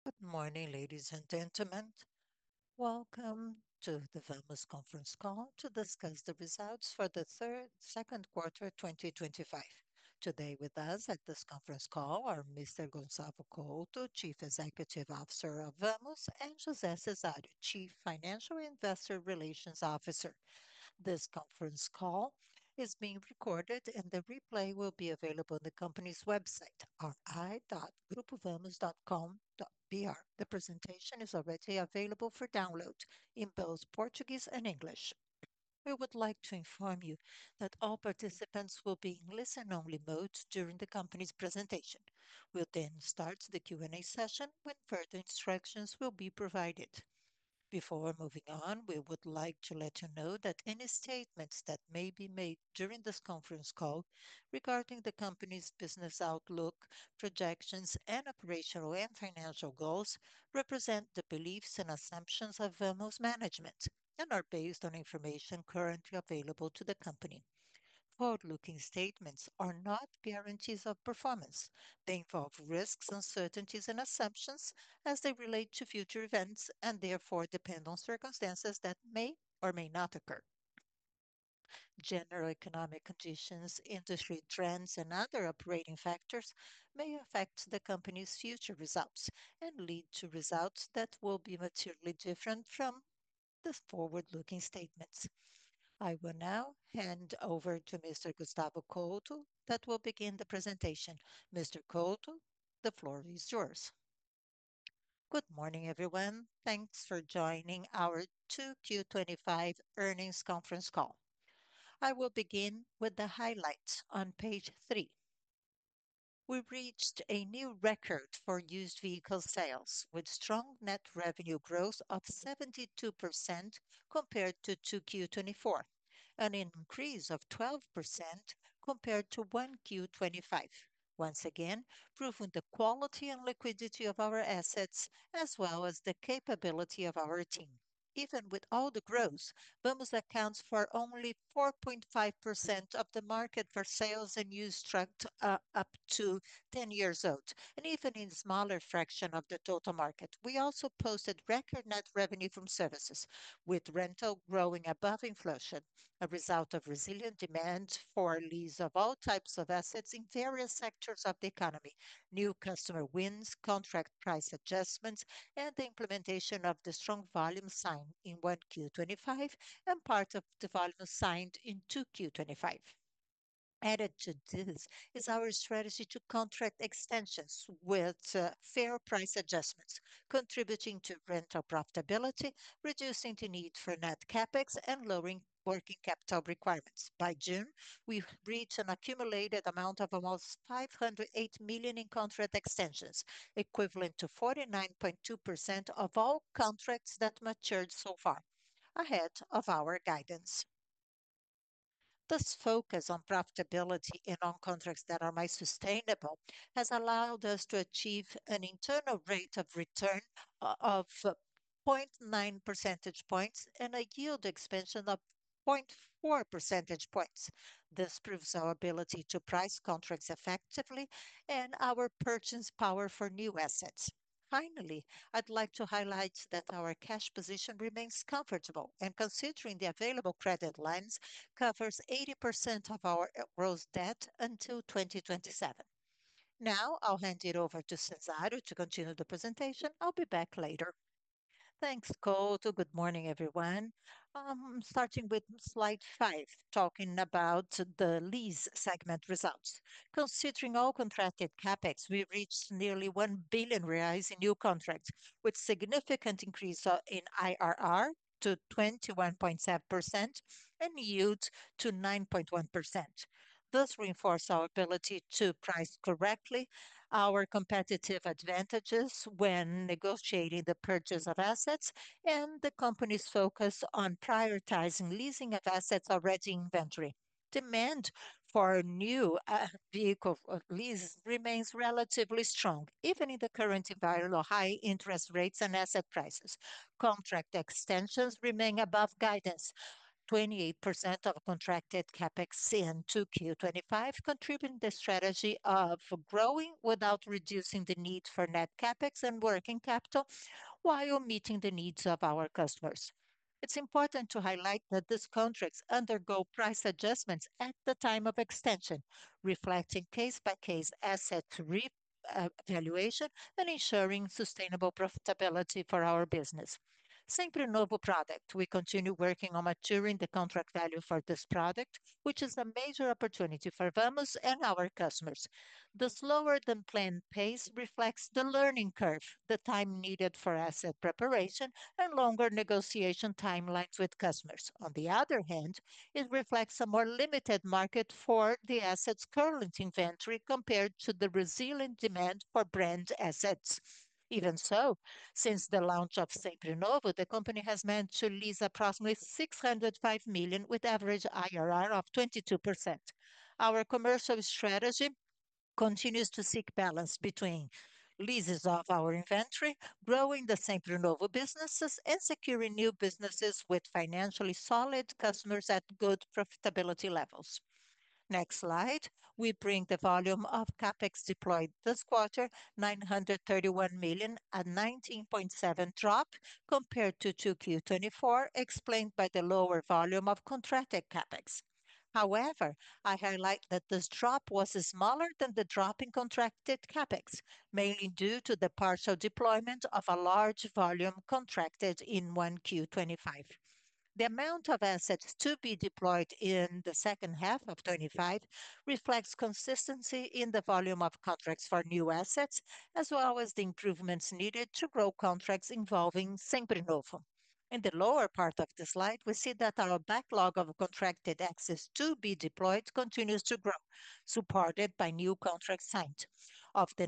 Good morning, ladies and gentlemen. Welcome to the Vamos conference call to discuss the results for the second quarter 2025. Today with us at this conference call are Mr. Gonçalo Couto, Chief Executive Officer of Vamos, and José Cesário, Chief Financial and Investor Relations Officer. This conference call is being recorded and the replay will be available on the company's website, ri.grupovamos.com.br. The presentation is already available for download in both Portuguese and English. We would like to inform you that all participants will be in listen-only mode during the company's presentation. We'll then start the Q&A session when further instructions will be provided. Before moving on, we would like to let you know that any statements that may be made during this conference call regarding the company's business outlook, projections, and operational and financial goals represent the beliefs and assumptions of Vamos management and are based on information currently available to the company. Forward-looking statements are not guarantees of performance. They involve risks, uncertainties, and assumptions as they relate to future events and therefore depend on circumstances that may or may not occur. General economic conditions, industry trends, and other operating factors may affect the company's future results and lead to results that will be materially different from the forward-looking statements. I will now hand over to Mr. Gustavo Couto that will begin the presentation. Mr. Couto, the floor is yours. Good morning, everyone. Thanks for joining our 2Q25 earnings conference call. I will begin with the highlights on page 3. We reached a new record for used vehicle sales with strong net revenue growth of 72% compared to 2Q24, an increase of 12% compared to 1Q25. Once again, proving the quality and liquidity of our assets as well as the capability of our team. Even with all the growth, Vamos accounts for only 4.5% of the market for sales and used trucks up to 10 years old, and even in a smaller fraction of the total market. We also posted record net revenue from services, with rental growing above inflation, a result of resilient demand for lease of all types of assets in various sectors of the economy, new customer wins, contract price adjustments, and the implementation of the strong volume signed in 1Q25 and part of the volume signed in 2Q25. Added to this is our strategy to contract extensions with fair price adjustments, contributing to rental profitability, reducing the need for net capex, and lowering working capital requirements. By June, we reached an accumulated amount of almost 508 million in contract extensions, equivalent to 49.2% of all contracts that matured so far, ahead of our guidance. This focus on profitability and on contracts that are more sustainable has allowed us to achieve an internal rate of return of 0.9 percentage points and a yield expansion of 0.4 percentage points. This proves our ability to price contracts effectively and our purchase power for new assets. Finally, I'd like to highlight that our cash position remains comfortable and, considering the available credit lines, covers 80% of our gross debt until 2027. Now, I'll hand it over to Cesário to continue the presentation. I'll be back later. Thanks, Couto. Good morning, everyone. Starting with slide 5, talking about the lease segment results. Considering all contracted capex, we reached nearly 1 billion reais in new contracts, with significant increase in IRR to 21.7% and yield to 9.1%. This reinforces our ability to price correctly, our competitive advantages when negotiating the purchase of assets, and the company's focus on prioritizing leasing of assets already in inventory. Demand for new vehicle leases remains relatively strong, even in the current environment of high interest rates and asset prices. Contract extensions remain above guidance, 28% of contracted CapEx in 2Q25, contributing the strategy of growing without reducing the need for net CapEx and working capital while meeting the needs of our customers. It's important to highlight that these contracts undergo price adjustments at the time of extension, reflecting case-by-case asset evaluation and ensuring sustainable profitability for our business. Sempre Novo product. We continue working on maturing the contract value for this product, which is a major opportunity for Vamos and our customers. The slower than planned pace reflects the learning curve, the time needed for asset preparation, and longer negotiation timelines with customers. On the other hand, it reflects a more limited market for the asset's current inventory compared to the resilient demand for brand assets. Even so, since the launch of Sempre Novo, the company has managed to lease approximately 605 million with average IRR of 22%. Our commercial strategy continues to seek balance between leases of our inventory, growing the Sempre Novo businesses, and securing new businesses with financially solid customers at good profitability levels. Next slide, we bring the volume of CapEx deployed this quarter, 931 million, a 19.7% drop compared to 2Q24, explained by the lower volume of contracted CapEx. However, I highlight that this drop was smaller than the drop in contracted CapEx, mainly due to the partial deployment of a large volume contracted in 1Q25. The amount of assets to be deployed in the second half of 25 reflects consistency in the volume of contracts for new assets, as well as the improvements needed to grow contracts involving Sempre Novo. In the lower part of the slide, we see that our backlog of contracted assets to be deployed continues to grow, supported by new contracts signed. Of the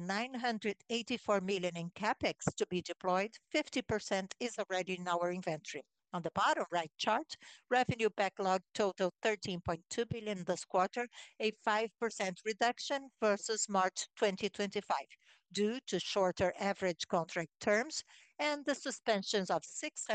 984 million in CapEx to be deployed, 50% is already in our inventory. On the bottom right chart, revenue backlog totaled 13.2 billion this quarter, a 5% reduction versus March 2025, due to shorter average contract terms and the suspensions of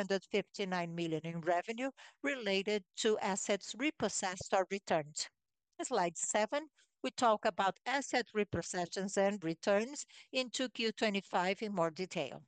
659 million in revenue related to assets repossessed or returned. Slide 7, we talk about asset repossessions and returns in 2Q25 in more detail.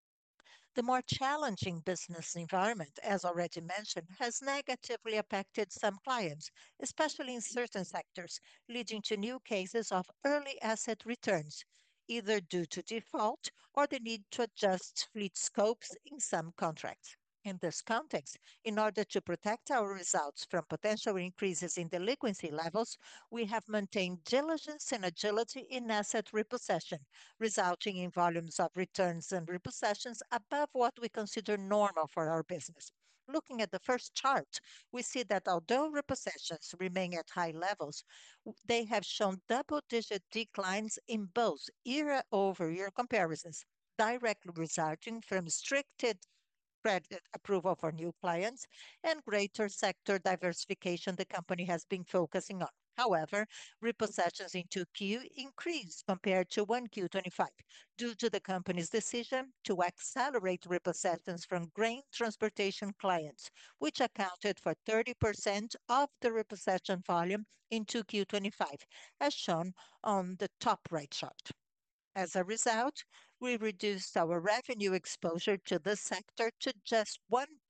The more challenging business environment, as already mentioned, has negatively affected some clients, especially in certain sectors, leading to new cases of early asset returns, either due to default or the need to adjust fleet scopes in some contracts. In this context, in order to protect our results from potential increases in delinquency levels, we have maintained diligence and agility in asset repossession, resulting in volumes of returns and repossessions above what we consider normal for our business. Looking at the first chart, we see that although repossessions remain at high levels, they have shown double-digit declines in both year-over-year comparisons, directly resulting from restricted credit approval for new clients and greater sector diversification the company has been focusing on. However, repossessions in 2Q increased compared to 1Q25 due to the company's decision to accelerate repossessions from grain transportation clients, which accounted for 30% of the repossession volume in 2Q25, as shown on the top right chart. As a result, we reduced our revenue exposure to this sector to just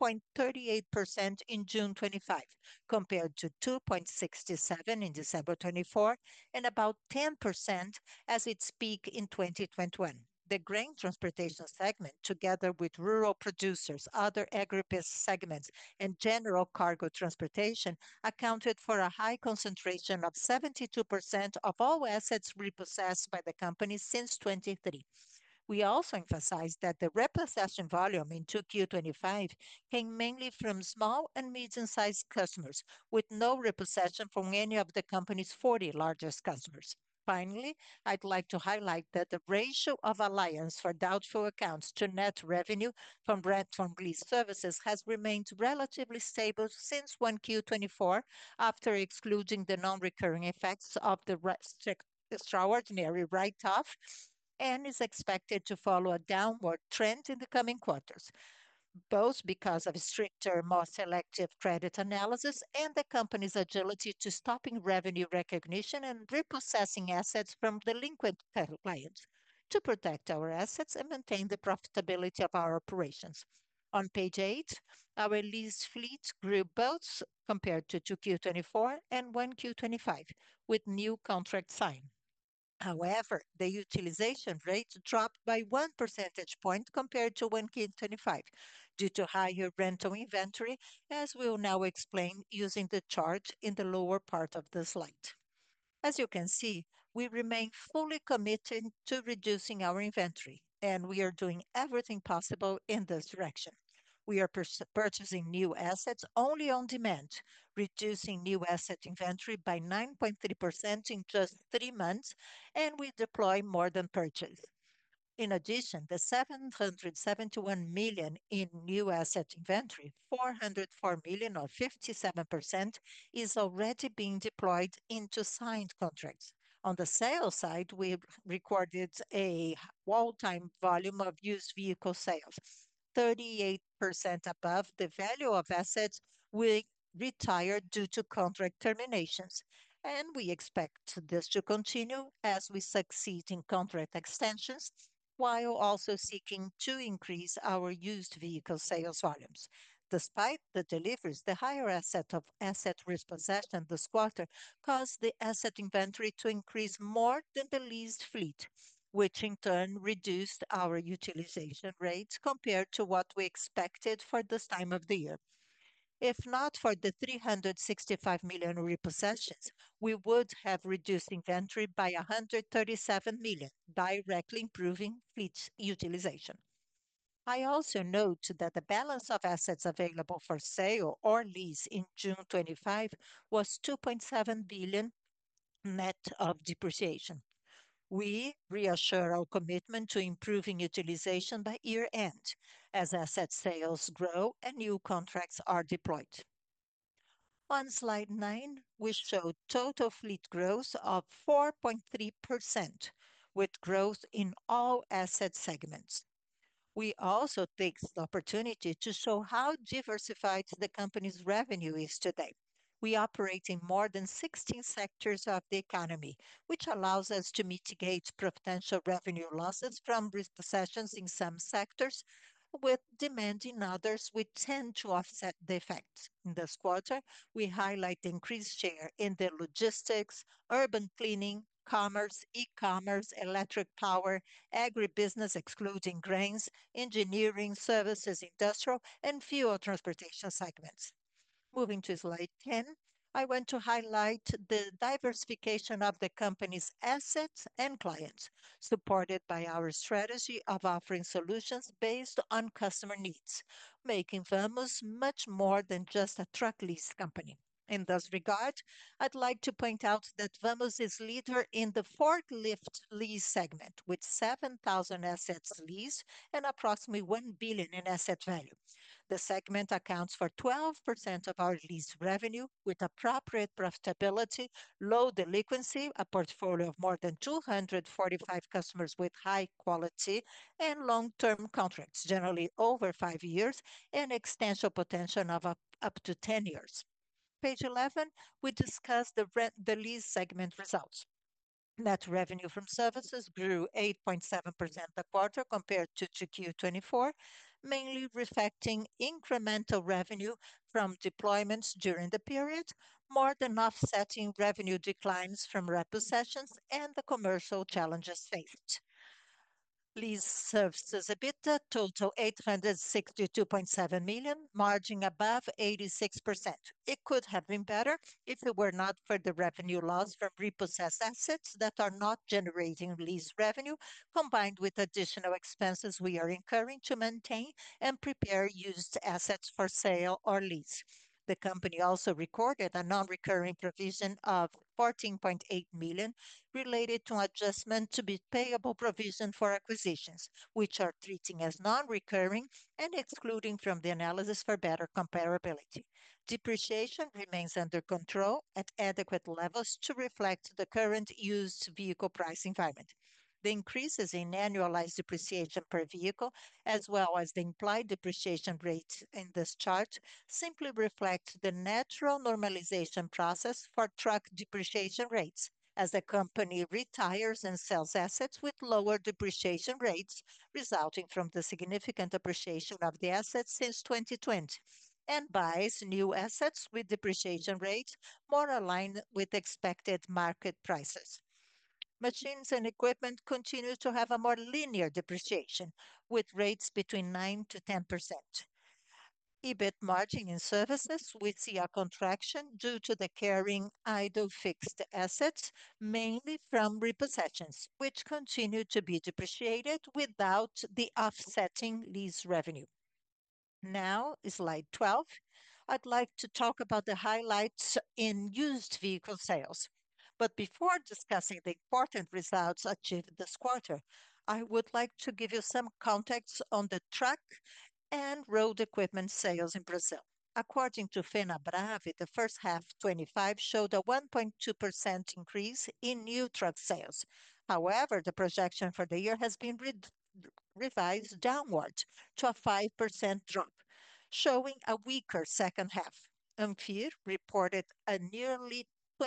1.38% in June 25, compared to 2.67% in December 24 and about 10% as its peak in 2021. The grain transportation segment, together with rural producers, other agribusiness segments, and general cargo transportation, accounted for a high concentration of 72% of all assets repossessed by the company since 23. We also emphasize that the repossession volume in 2Q25 came mainly from small and medium-sized customers, with no repossession from any of the company's 40 largest customers. Finally, I'd like to highlight that the ratio of allowance for doubtful accounts to net revenue from rent from lease services has remained relatively stable since 1Q24, after excluding the non-recurring effects of the extraordinary write-off, and is expected to follow a downward trend in the coming quarters. both because of stricter, more selective credit analysis and the company's agility to stopping revenue recognition and repossessing assets from delinquent clients to protect our assets and maintain the profitability of our operations. On page 8, our lease fleet grew both compared to 2Q24 and 1Q25 with new contracts signed. However, the utilization rate dropped by 1 percentage point compared to 1Q25 due to higher rental inventory, as we'll now explain using the chart in the lower part of the slide. As you can see, we remain fully committed to reducing our inventory, and we are doing everything possible in this direction. We are purchasing new assets only on demand, reducing new asset inventory by 9.3% in just 3 months, and we deploy more than purchase. In addition, the 771 million in new asset inventory, 404 million or 57%, is already being deployed into signed contracts. On the sales side, we recorded a all-time volume of used vehicle sales, 38% above the value of assets we retired due to contract terminations. And we expect this to continue as we succeed in contract extensions while also seeking to increase our used vehicle sales volumes. Despite the deliveries, the higher asset repossession this quarter caused the asset inventory to increase more than the leased fleet, which in turn reduced our utilization rates compared to what we expected for this time of the year. If not for the 365 million repossessions, we would have reduced inventory by 137 million, directly improving fleet utilization. I also note that the balance of assets available for sale or lease in June 25 was 2.7 billion net of depreciation. We reassure our commitment to improving utilization by year-end as asset sales grow and new contracts are deployed. On slide 9, we show total fleet growth of 4.3%, with growth in all asset segments. We also take the opportunity to show how diversified the company's revenue is today. We operate in more than 16 sectors of the economy, which allows us to mitigate potential revenue losses from recessions in some sectors, with demand in others, we tend to offset the effects. In this quarter, we highlight the increased share in the logistics, urban cleaning, commerce, e-commerce, electric power, agribusiness excluding grains, engineering, services, industrial, and fuel transportation segments. Moving to slide 10, I want to highlight the diversification of the company's assets and clients, supported by our strategy of offering solutions based on customer needs, making Vamos much more than just a truck lease company. In this regard, I'd like to point out that Vamos is leader in the forklift lease segment with 7,000 assets leased and approximately 1 billion in asset value. The segment accounts for 12% of our lease revenue with appropriate profitability, low delinquency, a portfolio of more than 245 customers with high quality and long-term contracts, generally over 5 years, and extension potential of up to 10 years. Page 11, we discuss the lease segment results. Net revenue from services grew 8.7% a quarter compared to 2Q24, mainly reflecting incremental revenue from deployments during the period, more than offsetting revenue declines from repossessions and the commercial challenges faced. Lease services EBITDA total 862.7 million, margin above 86%. It could have been better if it were not for the revenue loss from repossessed assets that are not generating lease revenue, combined with additional expenses we are incurring to maintain and prepare used assets for sale or lease. The company also recorded a non-recurring provision of 14.8 million related to adjustment to be payable provision for acquisitions, which are treating as non-recurring and excluding from the analysis for better comparability. Depreciation remains under control at adequate levels to reflect the current used vehicle price environment. The increases in annualized depreciation per vehicle, as well as the implied depreciation rate in this chart, simply reflect the natural normalization process for truck depreciation rates as the company retires and sells assets with lower depreciation rates resulting from the significant appreciation of the assets since 2020 and buys new assets with depreciation rates more aligned with expected market prices. Machines and equipment continue to have a more linear depreciation, with rates between 9 to 10%. EBIT margin in services, we see a contraction due to the carrying idle fixed assets, mainly from repossessions, which continue to be depreciated without the offsetting lease revenue. Now, slide 12. I'd like to talk about the highlights in used vehicle sales. But before discussing the important results achieved this quarter, I would like to give you some context on the truck and road equipment sales in Brazil. According to FenaBrave, the first half 25 showed a 1.2% increase in new truck sales. However, the projection for the year has been revised downward to a 5% drop, showing a weaker second half. Ampere reported a nearly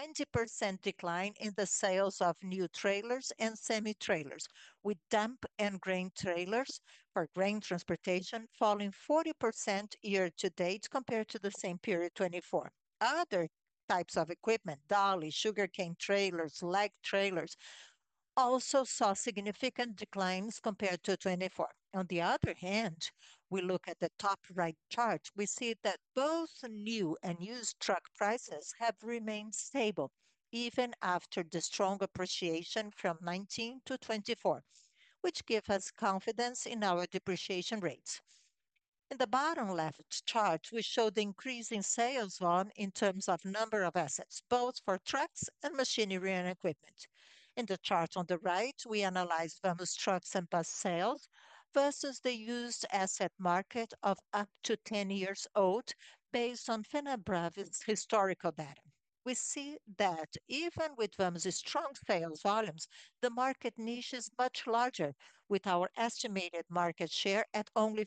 20% decline in the sales of new trailers and semi-trailers, with dump and grain trailers for grain transportation falling 40% year to date compared to the same period 24. Other types of equipment, dolly, sugarcane trailers, leg trailers, also saw significant declines compared to 24. On the other hand, we look at the top right chart, we see that both new and used truck prices have remained stable even after the strong appreciation from 19 to 24, which give us confidence in our depreciation rates. In the bottom left chart, we show the increase in sales volume in terms of number of assets, both for trucks and machinery and equipment. In the chart on the right, we analyze Vamos trucks and bus sales versus the used asset market of up to 10 years old based on Fenabrave's historical data. We see that even with Vamos' strong sales volumes, the market niche is much larger, with our estimated market share at only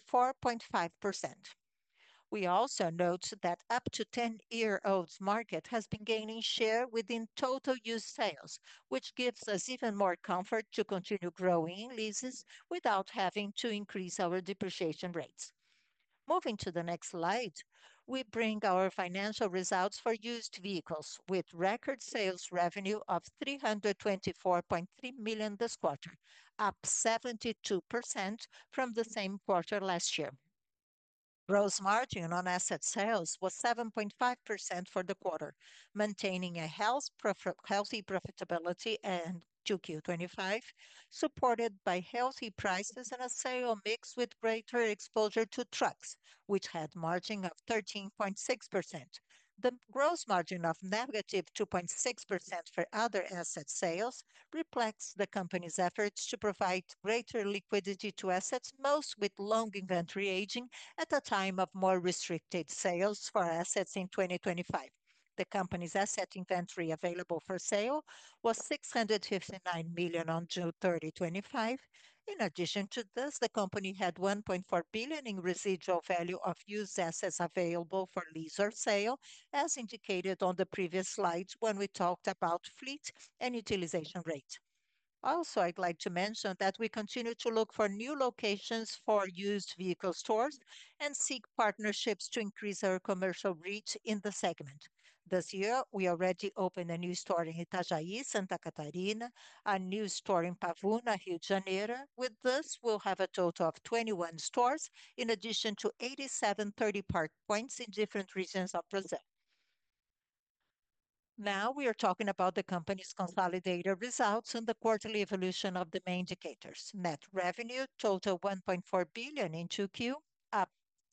4.5%. We also note that up to 10-year-olds market has been gaining share within total used sales, which gives us even more comfort to continue growing in leases without having to increase our depreciation rates. Moving to the next slide, we bring our financial results for used vehicles with record sales revenue of 324.3 million this quarter, up 72% from the same quarter last year. Gross margin on asset sales was 7.5% for the quarter, maintaining a healthy profitability and 2Q25, supported by healthy prices and a sale mix with greater exposure to trucks, which had margin of 13.6%. The gross margin of negative 2.6% for other asset sales reflects the company's efforts to provide greater liquidity to assets, most with long inventory aging at a time of more restricted sales for assets in 2025. The company's asset inventory available for sale was 659 million on June 30, 2025. In addition to this, the company had 1.4 billion in residual value of used assets available for lease or sale, as indicated on the previous slides when we talked about fleet and utilization rate. Also, I'd like to mention that we continue to look for new locations for used vehicle stores and seek partnerships to increase our commercial reach in the segment. This year, we already opened a new store in Itajaí, Santa Catarina, a new store in Pavuna, Rio de Janeiro. With this, we'll have a total of 21 stores, in addition to 87 30-part points in different regions of Brazil. Now we are talking about the company's consolidated results and the quarterly evolution of the main indicators. Net revenue total 1.4 billion in 2Q, up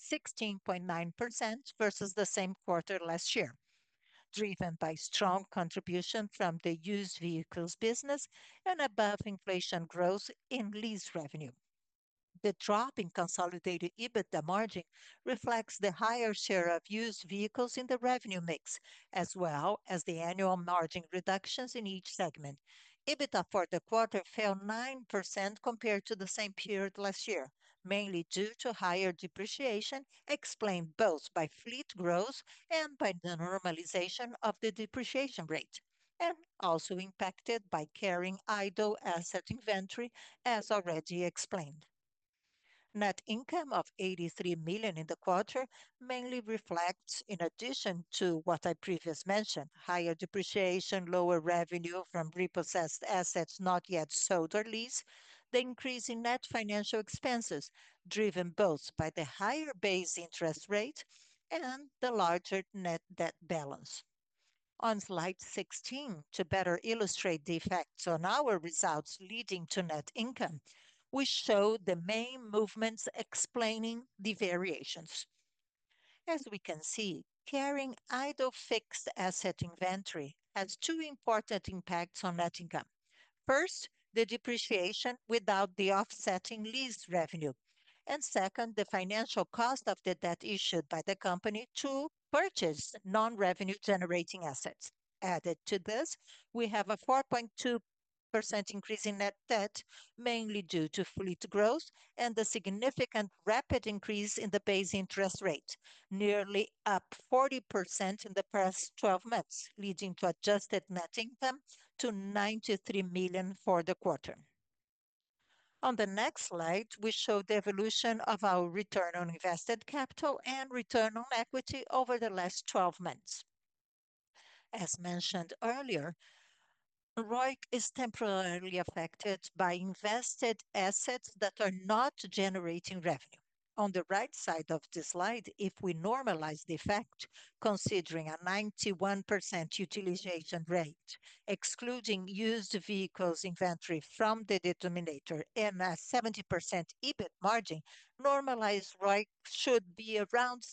16.9% versus the same quarter last year, driven by strong contribution from the used vehicles business and above inflation growth in lease revenue. The drop in consolidated EBITDA margin reflects the higher share of used vehicles in the revenue mix, as well as the annual margin reductions in each segment. EBITDA for the quarter fell 9% compared to the same period last year, mainly due to higher depreciation, explained both by fleet growth and by the normalization of the depreciation rate, and also impacted by carrying idle asset inventory, as already explained. Net income of 83 million in the quarter mainly reflects, in addition to what I previously mentioned, higher depreciation, lower revenue from repossessed assets not yet sold or leased, the increase in net financial expenses, driven both by the higher base interest rate and the larger net debt balance. On slide 16, to better illustrate the effects on our results leading to net income, we show the main movements explaining the variations. As we can see, carrying idle fixed asset inventory has two important impacts on net income. First, the depreciation without the offsetting lease revenue. And second, the financial cost of the debt issued by the company to purchase non-revenue generating assets. Added to this, we have a 4.2% increase in net debt, mainly due to fleet growth and the significant rapid increase in the base interest rate, nearly up 40% in the past 12 months, leading to adjusted net income to 93 million for the quarter. On the next slide, we show the evolution of our return on invested capital and return on equity over the last 12 months. As mentioned earlier, ROIC is temporarily affected by invested assets that are not generating revenue. On the right side of the slide, if we normalize the effect, considering a 91% utilization rate, excluding used vehicles inventory from the denominator and a 70% EBIT margin, normalized ROIC should be around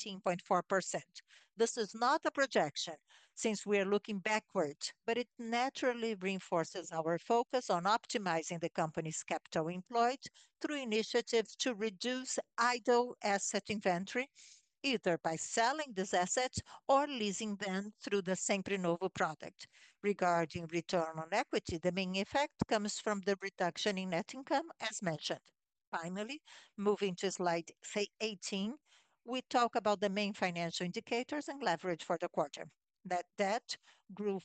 17.4%. This is not a projection since we are looking backward, but it naturally reinforces our focus on optimizing the company's capital employed through initiatives to reduce idle asset inventory, either by selling these assets or leasing them through the Sempre Novo product. Regarding return on equity, the main effect comes from the reduction in net income, as mentioned. Finally, moving to slide 18, we talk about the main financial indicators and leverage for the quarter. Net debt grew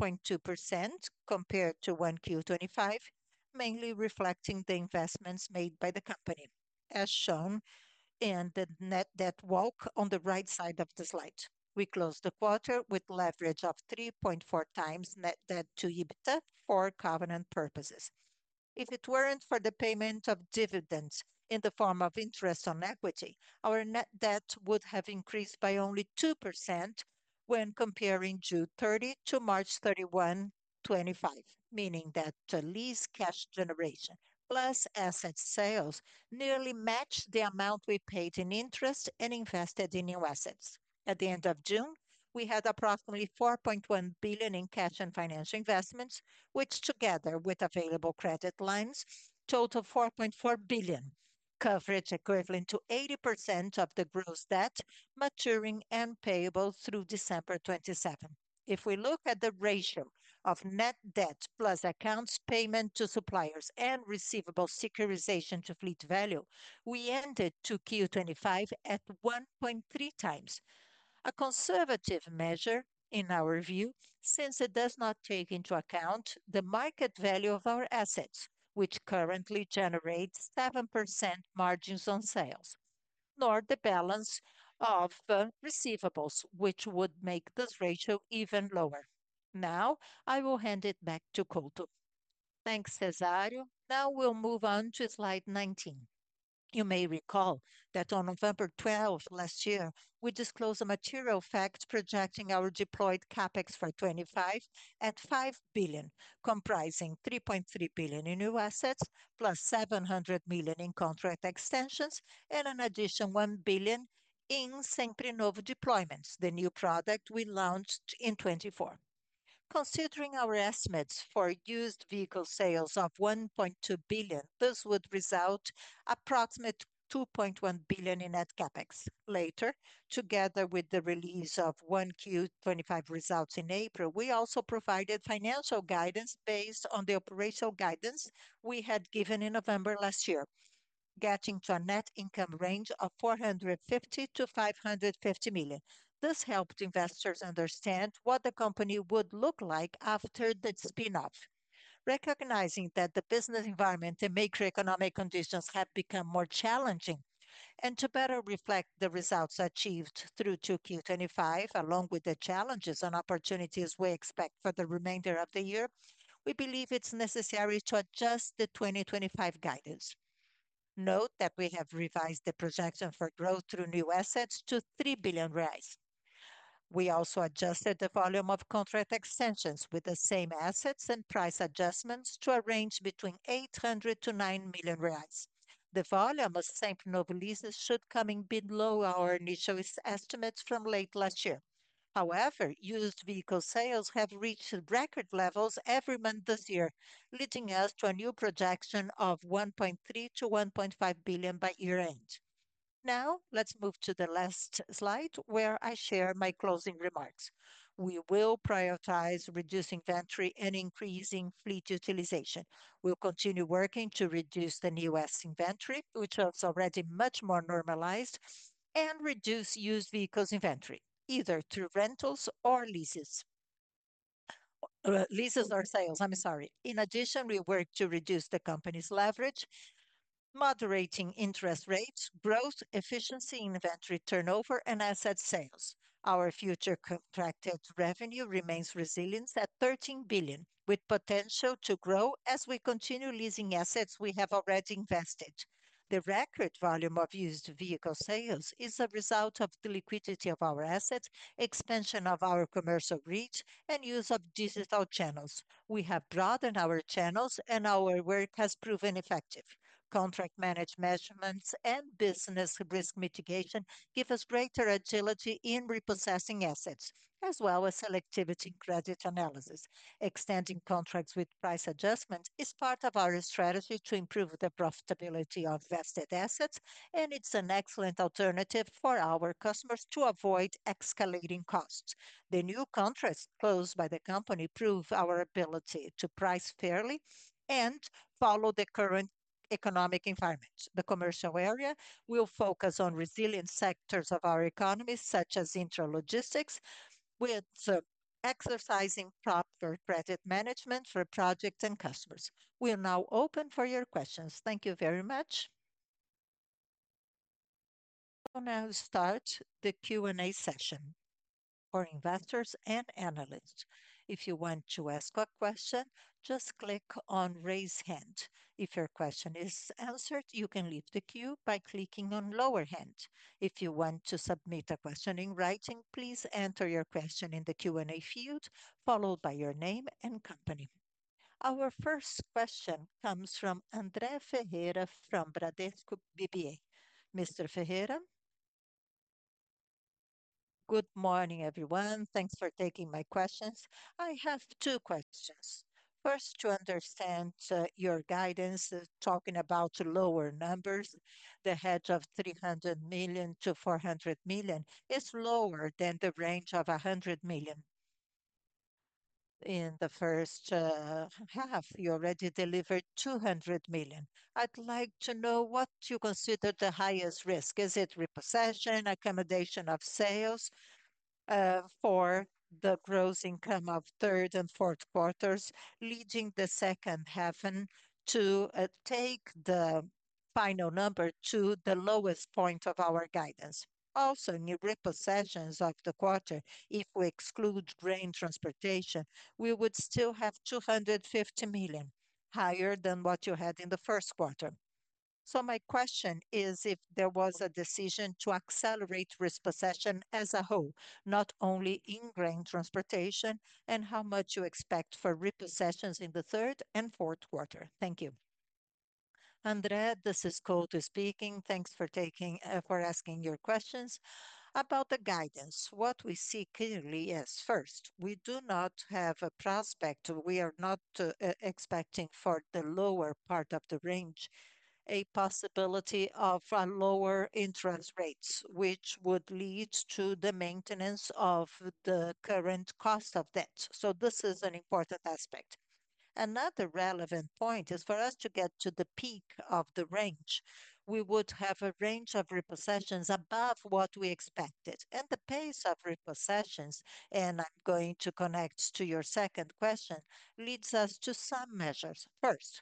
4.2% compared to 1Q25, mainly reflecting the investments made by the company, as shown in the net debt walk on the right side of the slide. We closed the quarter with leverage of 3.4 times net debt to EBITDA for covenant purposes. If it weren't for the payment of dividends in the form of interest on equity, our net debt would have increased by only 2% when comparing June 30 to March 31, 2025, meaning that the lease cash generation plus asset sales nearly matched the amount we paid in interest and invested in new assets. At the end of June, we had approximately 4.1 billion in cash and financial investments, which together with available credit lines total 4.4 billion, coverage equivalent to 80% of the gross debt maturing and payable through December 27. If we look at the ratio of net debt plus accounts payment to suppliers and receivable securitization to fleet value, we ended 2Q25 at 1.3 times, a conservative measure in our view, since it does not take into account the market value of our assets, which currently generates 7% margins on sales, nor the balance of receivables, which would make this ratio even lower. Now, I will hand it back to Couto. Thanks, Cesário. Now we'll move on to slide 19. You may recall that on November 12 last year, we disclosed a material fact projecting our deployed capex for 25 at 5 billion, comprising 3.3 billion in new assets, plus 700 million in contract extensions, and an additional 1 billion in Sempre Novo deployments, the new product we launched in 24. Considering our estimates for used vehicle sales of 1.2 billion, this would result approximately 2.1 billion in net capex. Later, together with the release of 1Q25 results in April, we also provided financial guidance based on the operational guidance we had given in November last year, getting to a net income range of 450 to 550 million. This helped investors understand what the company would look like after the spin-off. Recognizing that the business environment and macroeconomic conditions have become more challenging, and to better reflect the results achieved through 2Q25, along with the challenges and opportunities we expect for the remainder of the year, we believe it's necessary to adjust the 2025 guidance. Note that we have revised the projection for growth through new assets to 3 billion reais. We also adjusted the volume of contract extensions with the same assets and price adjustments to a range between 800 to 9 million reais. The volume of Seminovos leases should come in below our initial estimates from late last year. However, used vehicle sales have reached record levels every month this year, leading us to a new projection of 1.3 to 1.5 billion by year end. Now, let's move to the last slide where I share my closing remarks. We will prioritize reducing inventory and increasing fleet utilization. We'll continue working to reduce the new S inventory, which is already much more normalized, and reduce used vehicles inventory, either through rentals or leases. Leases or sales, I'm sorry. In addition, we work to reduce the company's leverage, moderating interest rates, growth, efficiency in inventory turnover, and asset sales. Our future contracted revenue remains resilient at 13 billion, with potential to grow as we continue leasing assets we have already invested. The record volume of used vehicle sales is a result of the liquidity of our assets, expansion of our commercial reach, and use of digital channels. We have broadened our channels, and our work has proven effective. Contract managed measurements and business risk mitigation give us greater agility in repossessing assets, as well as selectivity in credit analysis. Extending contracts with price adjustments is part of our strategy to improve the profitability of vested assets, and it's an excellent alternative for our customers to avoid escalating costs. The new contracts closed by the company prove our ability to price fairly and follow the current economic environment. The commercial area will focus on resilient sectors of our economy, such as intralogistics, with exercising proper credit management for projects and customers. We are now open for your questions. Thank you very much. We'll now start the Q&A session for investors and analysts. If you want to ask a question, just click on raise hand. If your question is answered, you can leave the queue by clicking on lower hand. If you want to submit a question in writing, please enter your question in the Q&A field, followed by your name and company. Our first question comes from André Ferreira from Bradesco BBA. Mr. Ferreira? Good morning, everyone. Thanks for taking my questions. I have two questions. First, to understand your guidance, talking about lower numbers, the hedge of 300 million to 400 million is lower than the range of 100 million. In the first half, you already delivered 200 million. I'd like to know what you consider the highest risk. Is it repossession, accommodation of sales, for the gross income of third and fourth quarters, leading the second half and to take the final number to the lowest point of our guidance? Also, in repossessions of the quarter, if we exclude grain transportation, we would still have 250 million, higher than what you had in the first quarter. So my question is if there was a decision to accelerate repossession as a whole, not only in grain transportation, and how much you expect for repossessions in the third and fourth quarter. Thank you. André, this is Couto speaking. Thanks for asking your questions. About the guidance, what we see clearly is first, we do not have a prospect. We are not expecting for the lower part of the range a possibility of lower interest rates, which would lead to the maintenance of the current cost of debt. So this is an important aspect. Another relevant point is for us to get to the peak of the range, we would have a range of repossessions above what we expected. And the pace of repossessions, and I'm going to connect to your second question, leads us to some measures. First,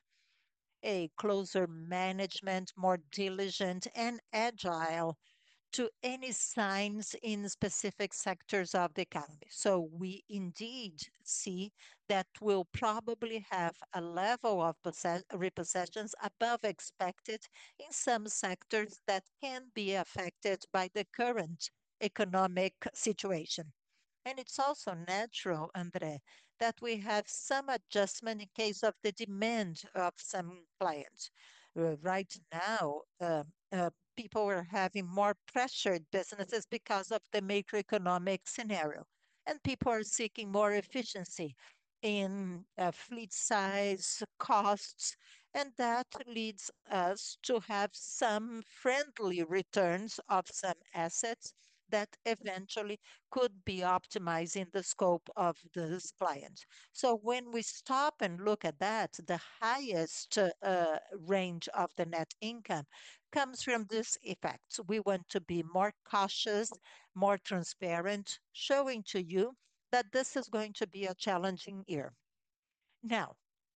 a closer management, more diligent and agile to any signs in specific sectors of the economy. So we indeed see that we'll probably have a level of repossessions above expected in some sectors that can be affected by the current economic situation. And it's also natural, Andre, that we have some adjustment in case of the demand of some clients. Right now, people are having more pressured businesses because of the macroeconomic scenario, and people are seeking more efficiency in fleet size, costs, and that leads us to have some friendly returns of some assets that eventually could be optimizing the scope of this client. So when we stop and look at that, the highest range of the net income comes from this effect. We want to be more cautious, more transparent, showing to you that this is going to be a challenging year. Now,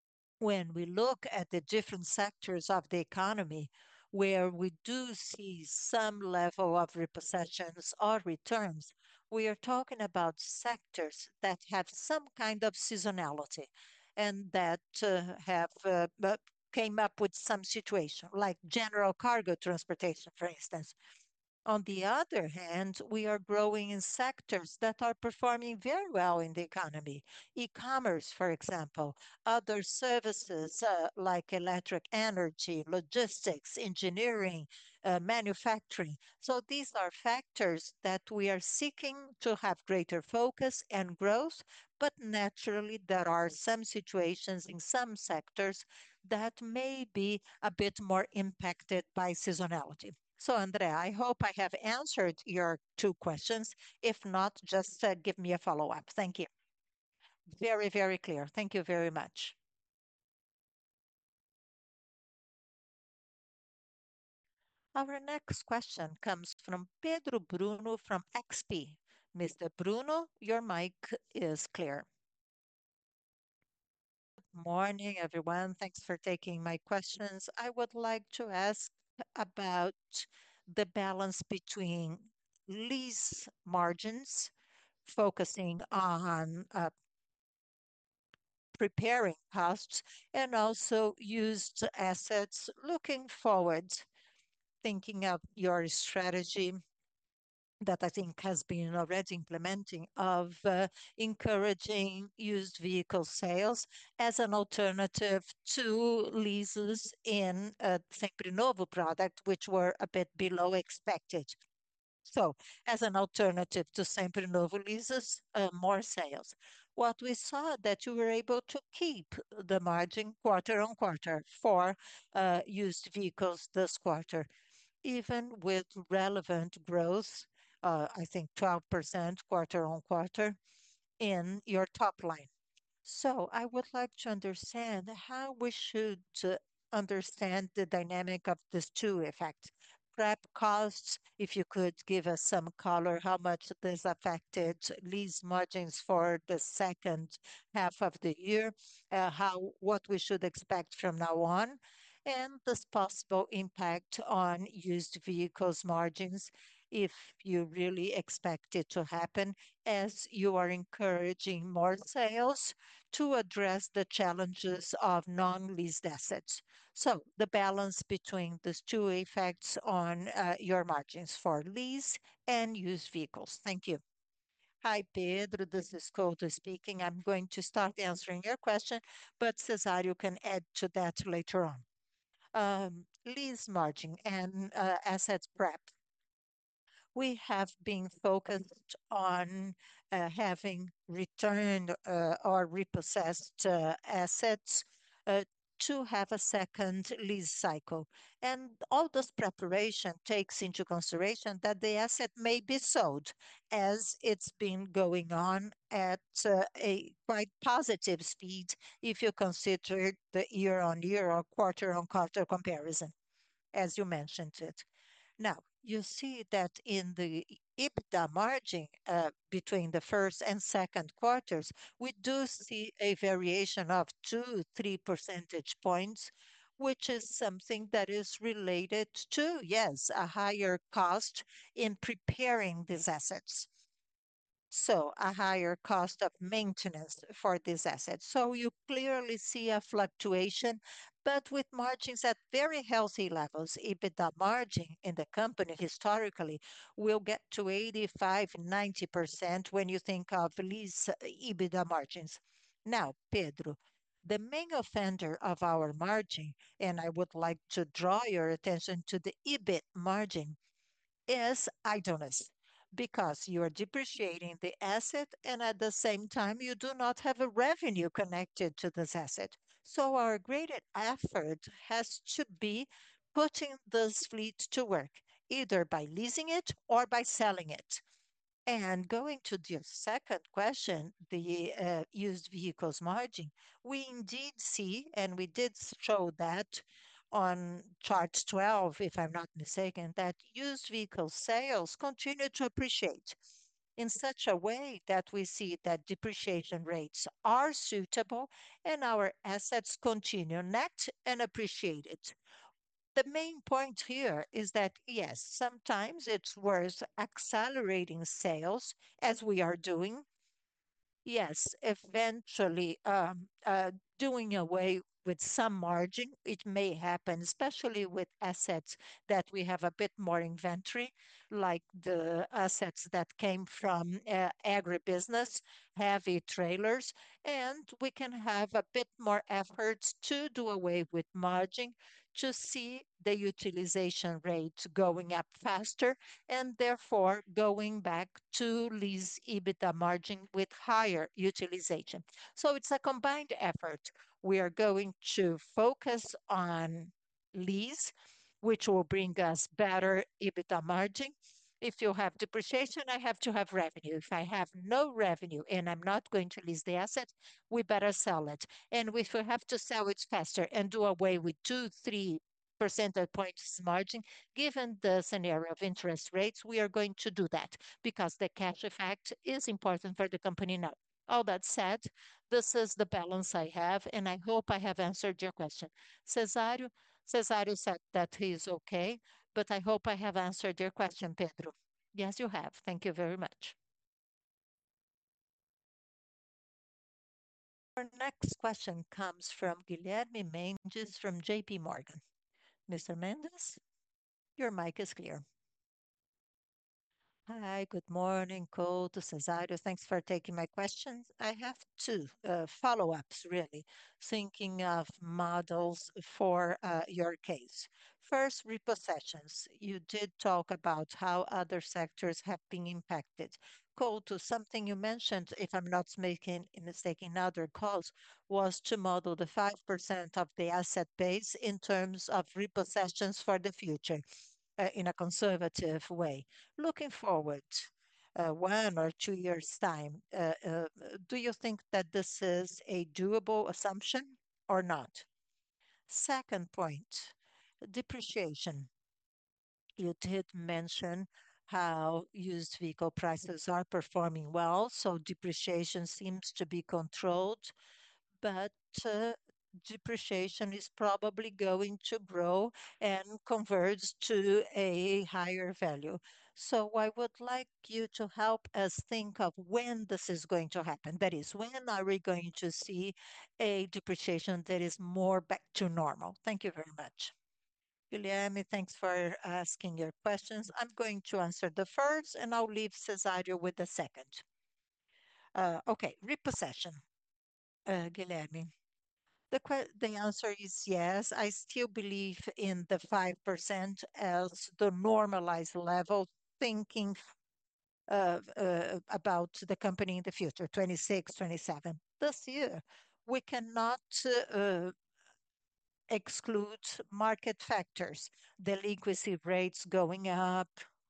when we look at the different sectors of the economy where we do see some level of repossessions or returns, we are talking about sectors that have some kind of seasonality and that have came up with some situation, like general cargo transportation, for instance. On the other hand, we are growing in sectors that are performing very well in the economy. E-commerce, for example, other services like electric energy, logistics, engineering, manufacturing. So these are factors that we are seeking to have greater focus and growth, but naturally there are some situations in some sectors that may be a bit more impacted by seasonality. So, Andrea, I hope I have answered your two questions. If not, just give me a follow-up. Thank you. Very, very clear. Thank you very much. Our next question comes from Pedro Bruno from XP. Mr. Bruno, your mic is clear. Morning, everyone. Thanks for taking my questions. I would like to ask about the balance between lease margins, focusing on preparing costs, and also used assets looking forward, thinking of your strategy that I think has been already implementing of encouraging used vehicle sales as an alternative to leases in Sempre Novo product, which were a bit below expected. So, as an alternative to Sempre Novo leases, more sales. What we saw that you were able to keep the margin quarter on quarter for used vehicles this quarter, even with relevant growth, I think 12% quarter on quarter in your top line. So I would like to understand how we should understand the dynamic of these two effects. Prep costs, if you could give us some color, how much this affected lease margins for the second half of the year, what we should expect from now on, and this possible impact on used vehicles margins, if you really expect it to happen, as you are encouraging more sales to address the challenges of non-leased assets. So the balance between these two effects on your margins for lease and used vehicles. Thank you. Hi, Pedro. This is Couto speaking. I'm going to start answering your question, but Cesario can add to that later on. Lease margin and assets prep. We have been focused on having returned or repossessed assets uh, to have a second lease cycle. And all this preparation takes into consideration that the asset may be sold as it's been going on at a quite positive speed if you consider the year-on-year or quarter-on-quarter comparison, as you mentioned it. Now, you see that in the EBITDA margin between the first and second quarters, we do see a variation of 2, 3 percentage points, which is something that is related to, yes, a higher cost in preparing these assets. So a higher cost of maintenance for these assets. So you clearly see a fluctuation, but with margins at very healthy levels. EBITDA margin in the company historically will get to 85, 90% when you think of lease EBITDA margins. Now, Pedro, the main offender of our margin, and I would like to draw your attention to the EBIT margin, is idleness because you are depreciating the asset and at the same time you do not have a revenue connected to this asset. So our greater effort has to be putting this fleet to work, either by leasing it or by selling it. And going to the second question, the used vehicles margin, we indeed see, and we did show that on chart 12, if I'm not mistaken, that used vehicle sales continue to appreciate in such a way that we see that depreciation rates are suitable and our assets continue net and appreciated. The main point here is that, yes, sometimes it's worth accelerating sales as we are doing. Yes, eventually doing away with some margin. It may happen, especially with assets that we have a bit more inventory, like the assets that came from agribusiness, heavy trailers, and we can have a bit more efforts to do away with margin to see the utilization rate going up faster and therefore going back to lease EBITDA margin with higher utilization. So it's a combined effort. We are going to focus on lease, which will bring us better EBITDA margin. If you have depreciation, I have to have revenue. If I have no revenue and I'm not going to lease the asset, we better sell it. And if we have to sell it faster and do away with 2, 3 percentage points margin, given the scenario of interest rates, we are going to do that because the cash effect is important for the company now. All that said, this is the balance I have, and I hope I have answered your question. Cesario, Cesario said that he is okay, but I hope I have answered your question, Pedro. Yes, you have. Thank you very much. Our next question comes from Guilherme Mendes from JP Morgan. Mr. Mendes, your mic is clear. Hi, good morning, Couto, Cesário. Thanks for taking my questions. I have two follow-ups, really, thinking of models for your case. First, repossessions. You did talk about how other sectors have been impacted. Couto, something you mentioned, if I'm not making a mistake in other calls, was to model the 5% of the asset base in terms of repossessions for the future in a conservative way. Looking forward, 1 or 2 years' time, do you think that this is a doable assumption or not? Second point, depreciation. You did mention how used vehicle prices are performing well, so depreciation seems to be controlled, but uh, depreciation is probably going to grow and converge to a higher value. So I would like you to help us think of when this is going to happen. That is, when are we going to see a depreciation that is more back to normal? Thank you very much. Guilherme, thanks for asking your questions. I'm going to answer the first, and I'll leave Cesario with the second. Okay, repossession, Guilherme. The answer is yes. I still believe in the 5% as the normalized level, thinking about the company in the future, 26, 27. This year, we cannot excludes market factors, delinquency rates going up,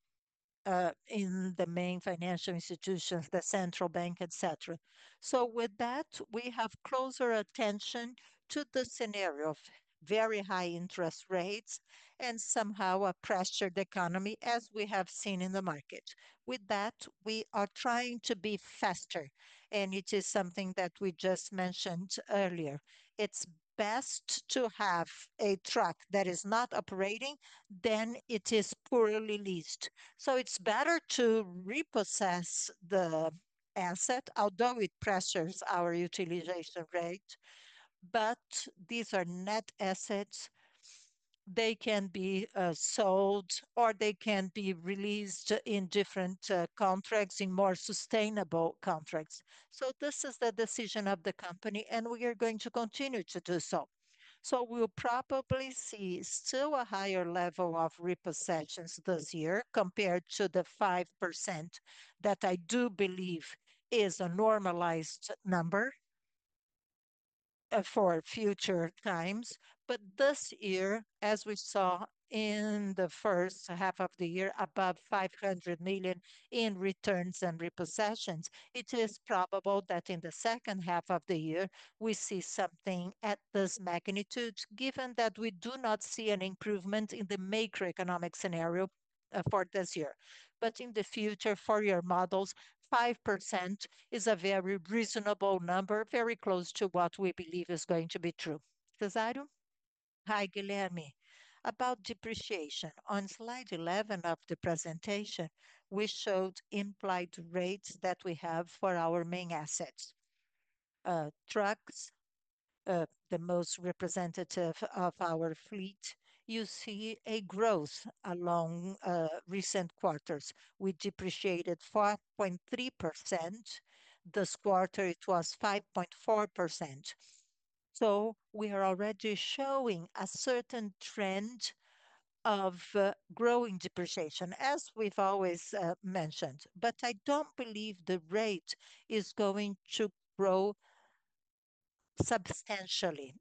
in the main financial institutions, the central bank, etc. So, with that, we have closer attention to the scenario of very high interest rates and somehow a pressured economy, as we have seen in the market. With that, we are trying to be faster, and it is something that we just mentioned earlier. It's best to have a truck that is not operating than it is poorly leased. So it's better to repossess the asset, although it pressures our utilization rate. But these are net assets. They can be sold or they can be released in different contracts, in more sustainable contracts. So this is the decision of the company, and we are going to continue to do so. So we'll probably see still a higher level of repossessions this year compared to the 5% that I do believe is a normalized number for future times. But this year, as we saw in the first half of the year, above 500 million in returns and repossessions, it is probable that in the second half of the year, we see something at this magnitude, given that we do not see an improvement in the macroeconomic scenario for this year. But in the future, for your models, 5% is a very reasonable number, very close to what we believe is going to be true. Cesário? Hi, Guilherme. About depreciation, on slide 11 of the presentation, we showed implied rates that we have for our main assets. Trucks, the most representative of our fleet, you see a growth along recent quarters. We depreciated 4.3%. This quarter, it was 5.4%. So we are already showing a certain trend of growing depreciation, as we've always mentioned. But I don't believe the rate is going to grow substantially,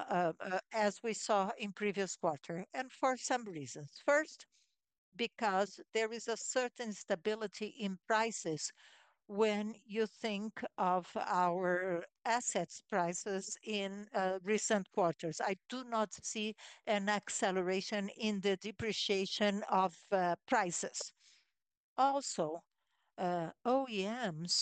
as we saw in previous quarter, and for some reasons. First, because there is a certain stability in prices when you think of our assets prices in recent quarters. I do not see an acceleration in the depreciation of prices. Also, OEMs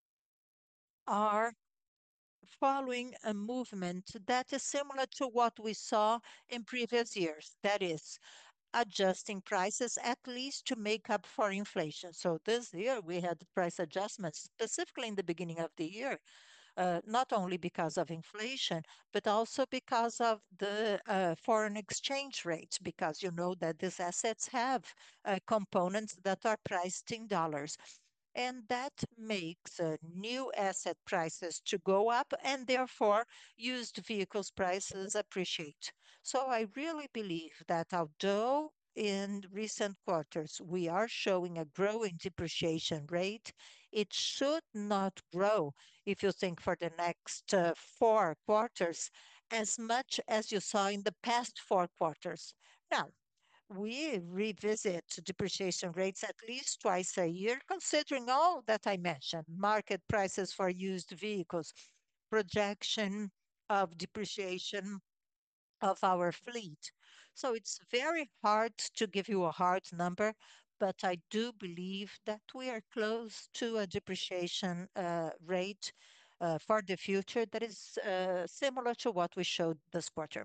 are following a movement that is similar to what we saw in previous years. That is, adjusting prices at least to make up for inflation. So this year we had price adjustments, specifically in the beginning of the year, not only because of inflation, but also because of the foreign exchange rates, because you know that these assets have components that are priced in dollars. And that makes new asset prices to go up, and therefore used vehicles prices appreciate. So I really believe that although in recent quarters we are showing a growing depreciation rate, it should not grow, if you think for the next 4 quarters, as much as you saw in the past 4 quarters. Now, we revisit depreciation rates at least twice a year, considering all that I mentioned, market prices for used vehicles, projection of depreciation of our fleet. So it's very hard to give you a hard number, but I do believe that we are close to a depreciation rate for the future that is similar to what we showed this quarter.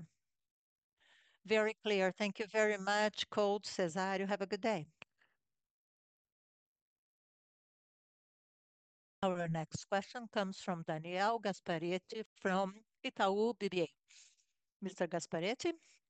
Very clear. Thank you very much, Cold Cesário. Have a good day. Our next question comes from Daniel Gasparetti from Itaú BBA. Mr. Gasparetti?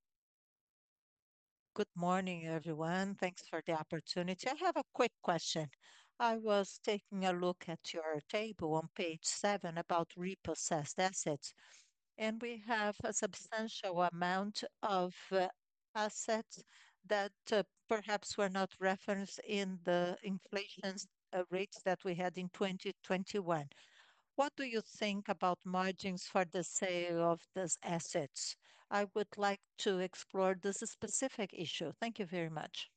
Good morning, everyone. Thanks for the opportunity. I have a quick question. I was taking a look at your table on page 7 about repossessed assets, and we have a substantial amount of assets that perhaps were not referenced in the inflation rates that we had in 2021. What do you think about margins for the sale of these assets? I would like to explore this specific issue. Thank you very much.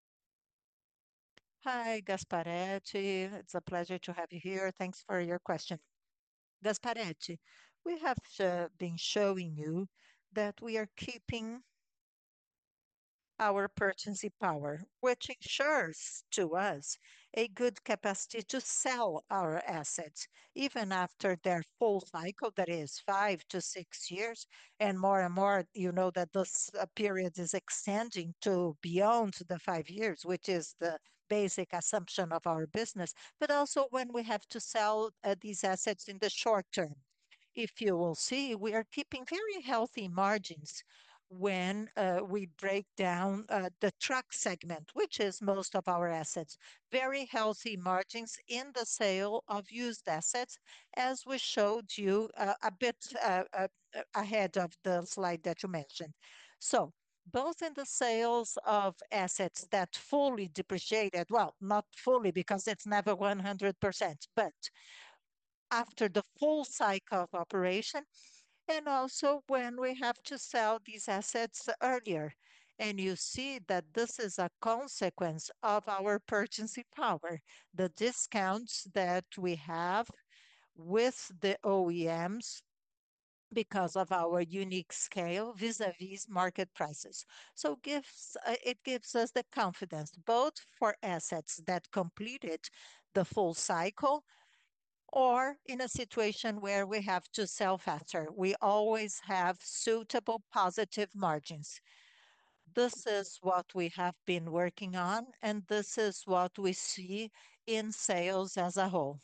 Hi, Gasparetti. It's a pleasure to have you here. Thanks for your question. Gasparetti, we have been showing you that we are keeping our purchasing power, which ensures to us a good capacity to sell our assets even after their full cycle, that is 5 to 6 years, and more, you know that this period is extending to beyond the 5 years, which is the basic assumption of our business, but also when we have to sell these assets in the short term. If you will see, we are keeping very healthy margins when we break down the truck segment, which is most of our assets. Very healthy margins in the sale of used assets, as we showed you a bit ahead of the slide that you mentioned. So, both in the sales of assets that fully depreciated, well, not fully because it's never 100%, but after the full cycle of operation, and also when we have to sell these assets earlier. And you see that this is a consequence of our purchasing power, the discounts that we have with the OEMs because of our unique scale vis-à-vis market prices. So it gives us the confidence both for assets that completed the full cycle or in a situation where we have to sell faster. We always have suitable positive margins. This is what we have been working on, and this is what we see in sales as a whole.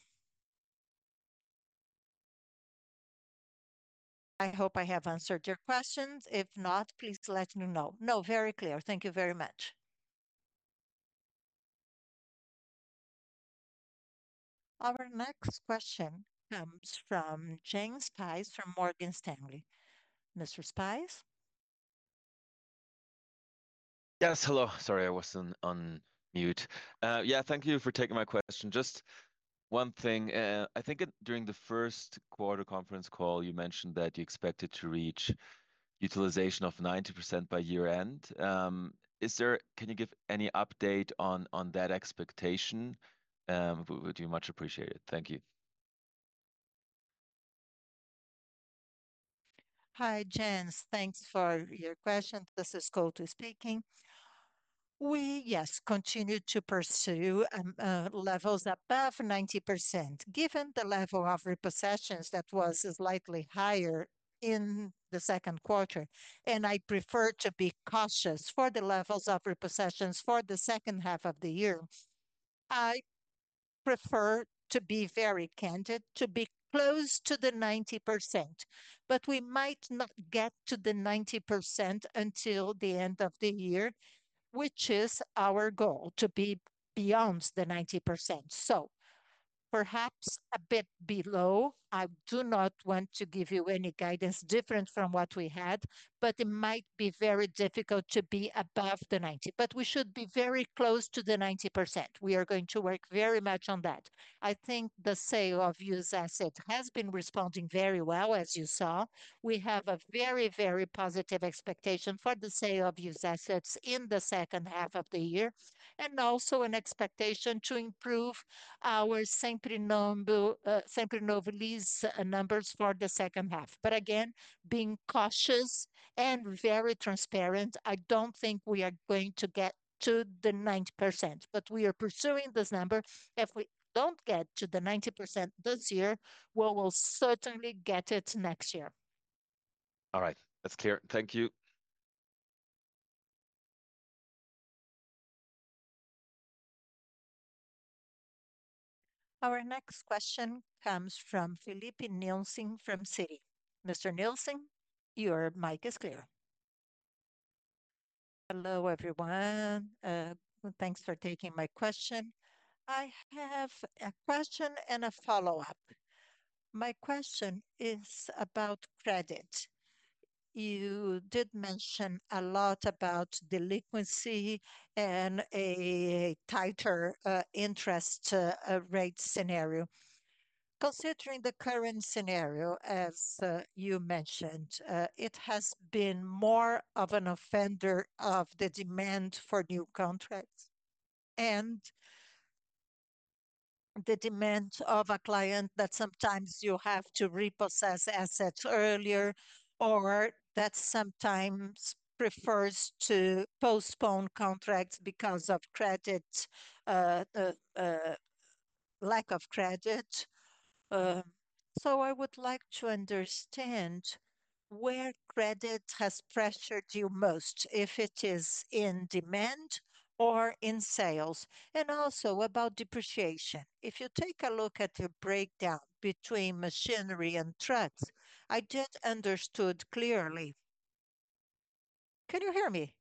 I hope I have answered your questions. If not, please let me know. No, very clear. Thank you very much. Our next question comes from James Spies from Morgan Stanley. Mr. Spies? Yes, hello. Sorry, I wasn't on mute. Yeah, thank you for taking my question. Just one thing. I think during the first quarter conference call, you mentioned that you expected to reach utilization of 90% by year end. Can you give any update on that expectation? Would you much appreciate it? Thank you. Hi, Jens. Thanks for your question. This is Couto speaking. We, yes, continue to pursue levels above 90%, given the level of repossessions that was slightly higher in the second quarter. And I prefer to be cautious for the levels of repossessions for the second half of the year. I prefer to be very candid, to be close to the 90%, but we might not get to the 90% until the end of the year, which is our goal to be beyond the 90%. So perhaps a bit below. I do not want to give you any guidance different from what we had, but it might be very difficult to be above the 90. But we should be very close to the 90%. We are going to work very much on that. I think the sale of used assets has been responding very well, as you saw. We have a very, very positive expectation for the sale of used assets in the second half of the year, and also an expectation to improve our Sempre Novo lease numbers for the second half. But again, being cautious and very transparent, I don't think we are going to get to the 90%, but we are pursuing this number. If we don't get to the 90% this year, we will certainly get it next year. All right, that's clear. Thank you. Our next question comes from Felipe Nielsen from Citi. Mr. Nielsen, your mic is clear. Hello, everyone. Thanks for taking my question. I have a question and a follow-up. My question is about credit. You did mention a lot about delinquency and a tighter interest rate scenario. Considering the current scenario, as you mentioned, it has been more of an offender of the demand for new contracts and the demand of a client that sometimes you have to repossess assets earlier, or that sometimes prefers to postpone contracts because of credit, uh, uh, uh, lack of credit. Um, so I would like to understand where credit has pressured you most, if it is in demand or in sales, and also about depreciation. If you take a look at the breakdown between machinery and trucks, I did understood clearly. Can you hear me?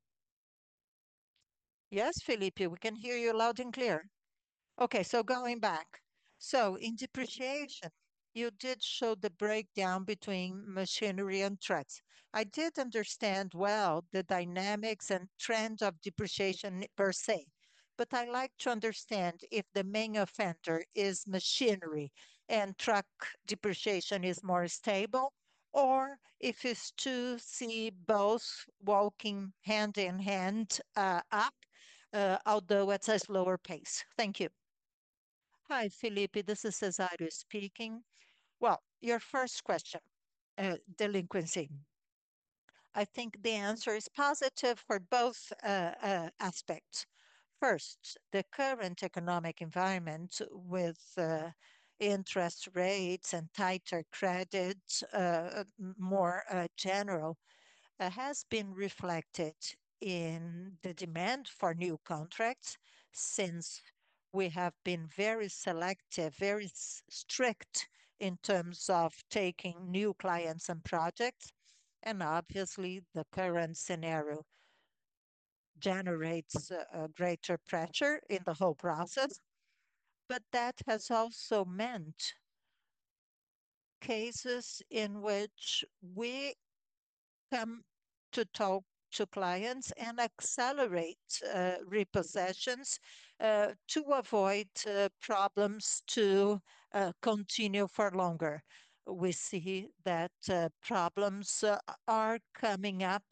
Yes, Felipe, we can hear you loud and clear. Okay, so going back. So in depreciation, you did show the breakdown between machinery and trucks. I did understand well the dynamics and trend of depreciation per se, but I like to understand if the main offender is machinery and truck depreciation is more stable, or if it's to see both walking hand in hand up, although at a slower pace. Thank you. Hi, Felipe. This is Cesario speaking. Well, your first question, delinquency. I think the answer is positive for both aspects. First, the current economic environment with interest rates and tighter credit, more general, has been reflected in the demand for new contracts since we have been very selective, very strict in terms of taking new clients and projects. And obviously, the current scenario generates greater pressure in the whole process. But that has also meant cases in which we come to talk to clients and accelerate repossessions to avoid problems to continue for longer. We see that problems are coming up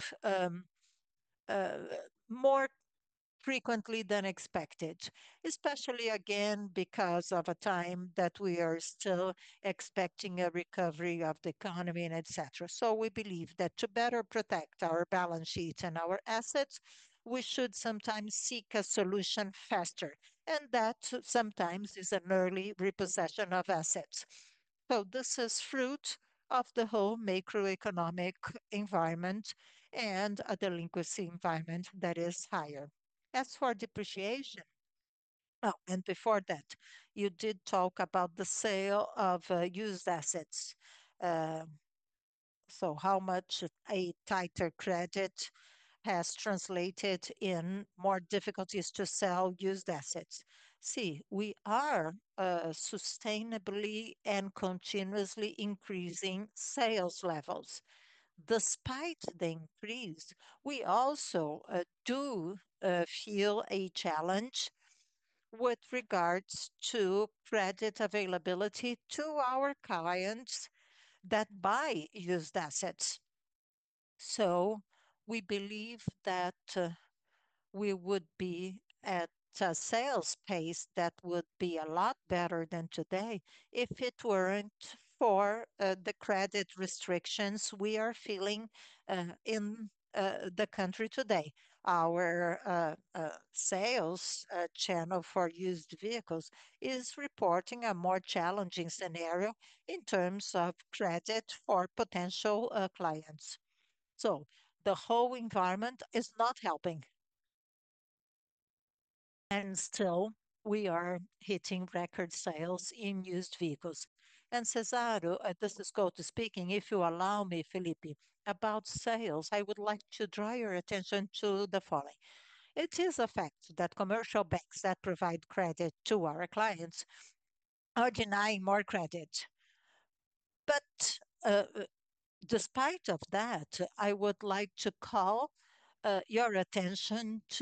uh, more frequently than expected, especially again because of a time that we are still expecting a recovery of the economy and etc. So we believe that to better protect our balance sheet and our assets, we should sometimes seek a solution faster. And that sometimes is an early repossession of assets. So this is fruit of the whole macroeconomic environment and a delinquency environment that is higher. As for depreciation, oh, and before that, you did talk about the sale of used assets. Uh, so how much a tighter credit has translated in more difficulties to sell used assets. See, we are sustainably and continuously increasing sales levels. Despite the increase, we also do feel a challenge with regards to credit availability to our clients that buy used assets. So we believe that we would be at a sales pace that would be a lot better than today if it weren't for the credit restrictions we are feeling in the country today. Our sales channel for used vehicles is reporting a more challenging scenario in terms of credit for potential clients. So the whole environment is not helping. And still, we are hitting record sales in used vehicles. And Cesaro, this is Couto speaking. If you allow me, Felipe, about sales, I would like to draw your attention to the following. It is a fact that commercial banks that provide credit to our clients are denying more credit. But despite of that, I would like to call your attention to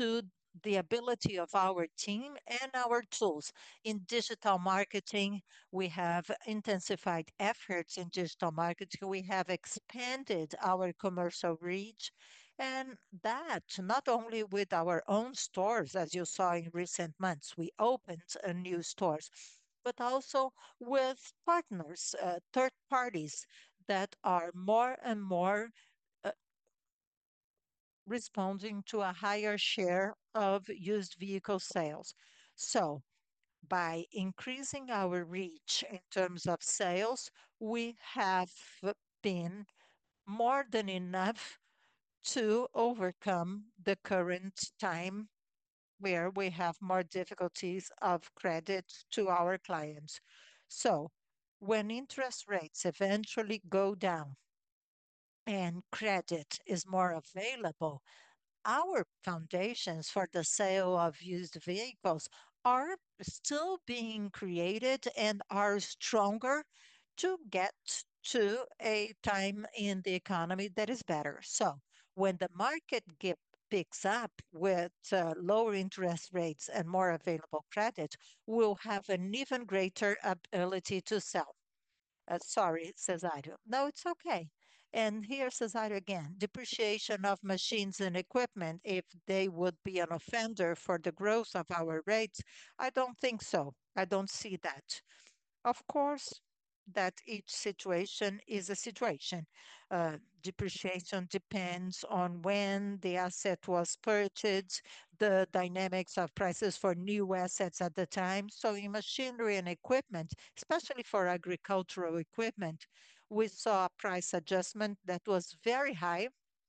the ability of our team and our tools. In digital marketing, we have intensified efforts in digital marketing. We have expanded our commercial reach, and that not only with our own stores, as you saw in recent months, we opened new stores, but also with partners, third parties that are more and more uh, responding to a higher share of used vehicle sales. So, by increasing our reach in terms of sales, we have been more than enough to overcome the current time where we have more difficulties of credit to our clients. So, when interest rates eventually go down and credit is more available, our foundations for the sale of used vehicles are still being created and are stronger to get to a time in the economy that is better. So, when the market picks up with lower interest rates and more available credit, we'll have an even greater ability to sell. Sorry, Cesario. No, it's okay. And here, Cesario again, depreciation of machines and equipment, if they would be an offender for the growth of our rates, I don't think so. I don't see that. Of course, that each situation is a situation. Depreciation depends on when the asset was purchased, the dynamics of prices for new assets at the time. So, in machinery and equipment, especially for agricultural equipment, we saw a price adjustment that was very high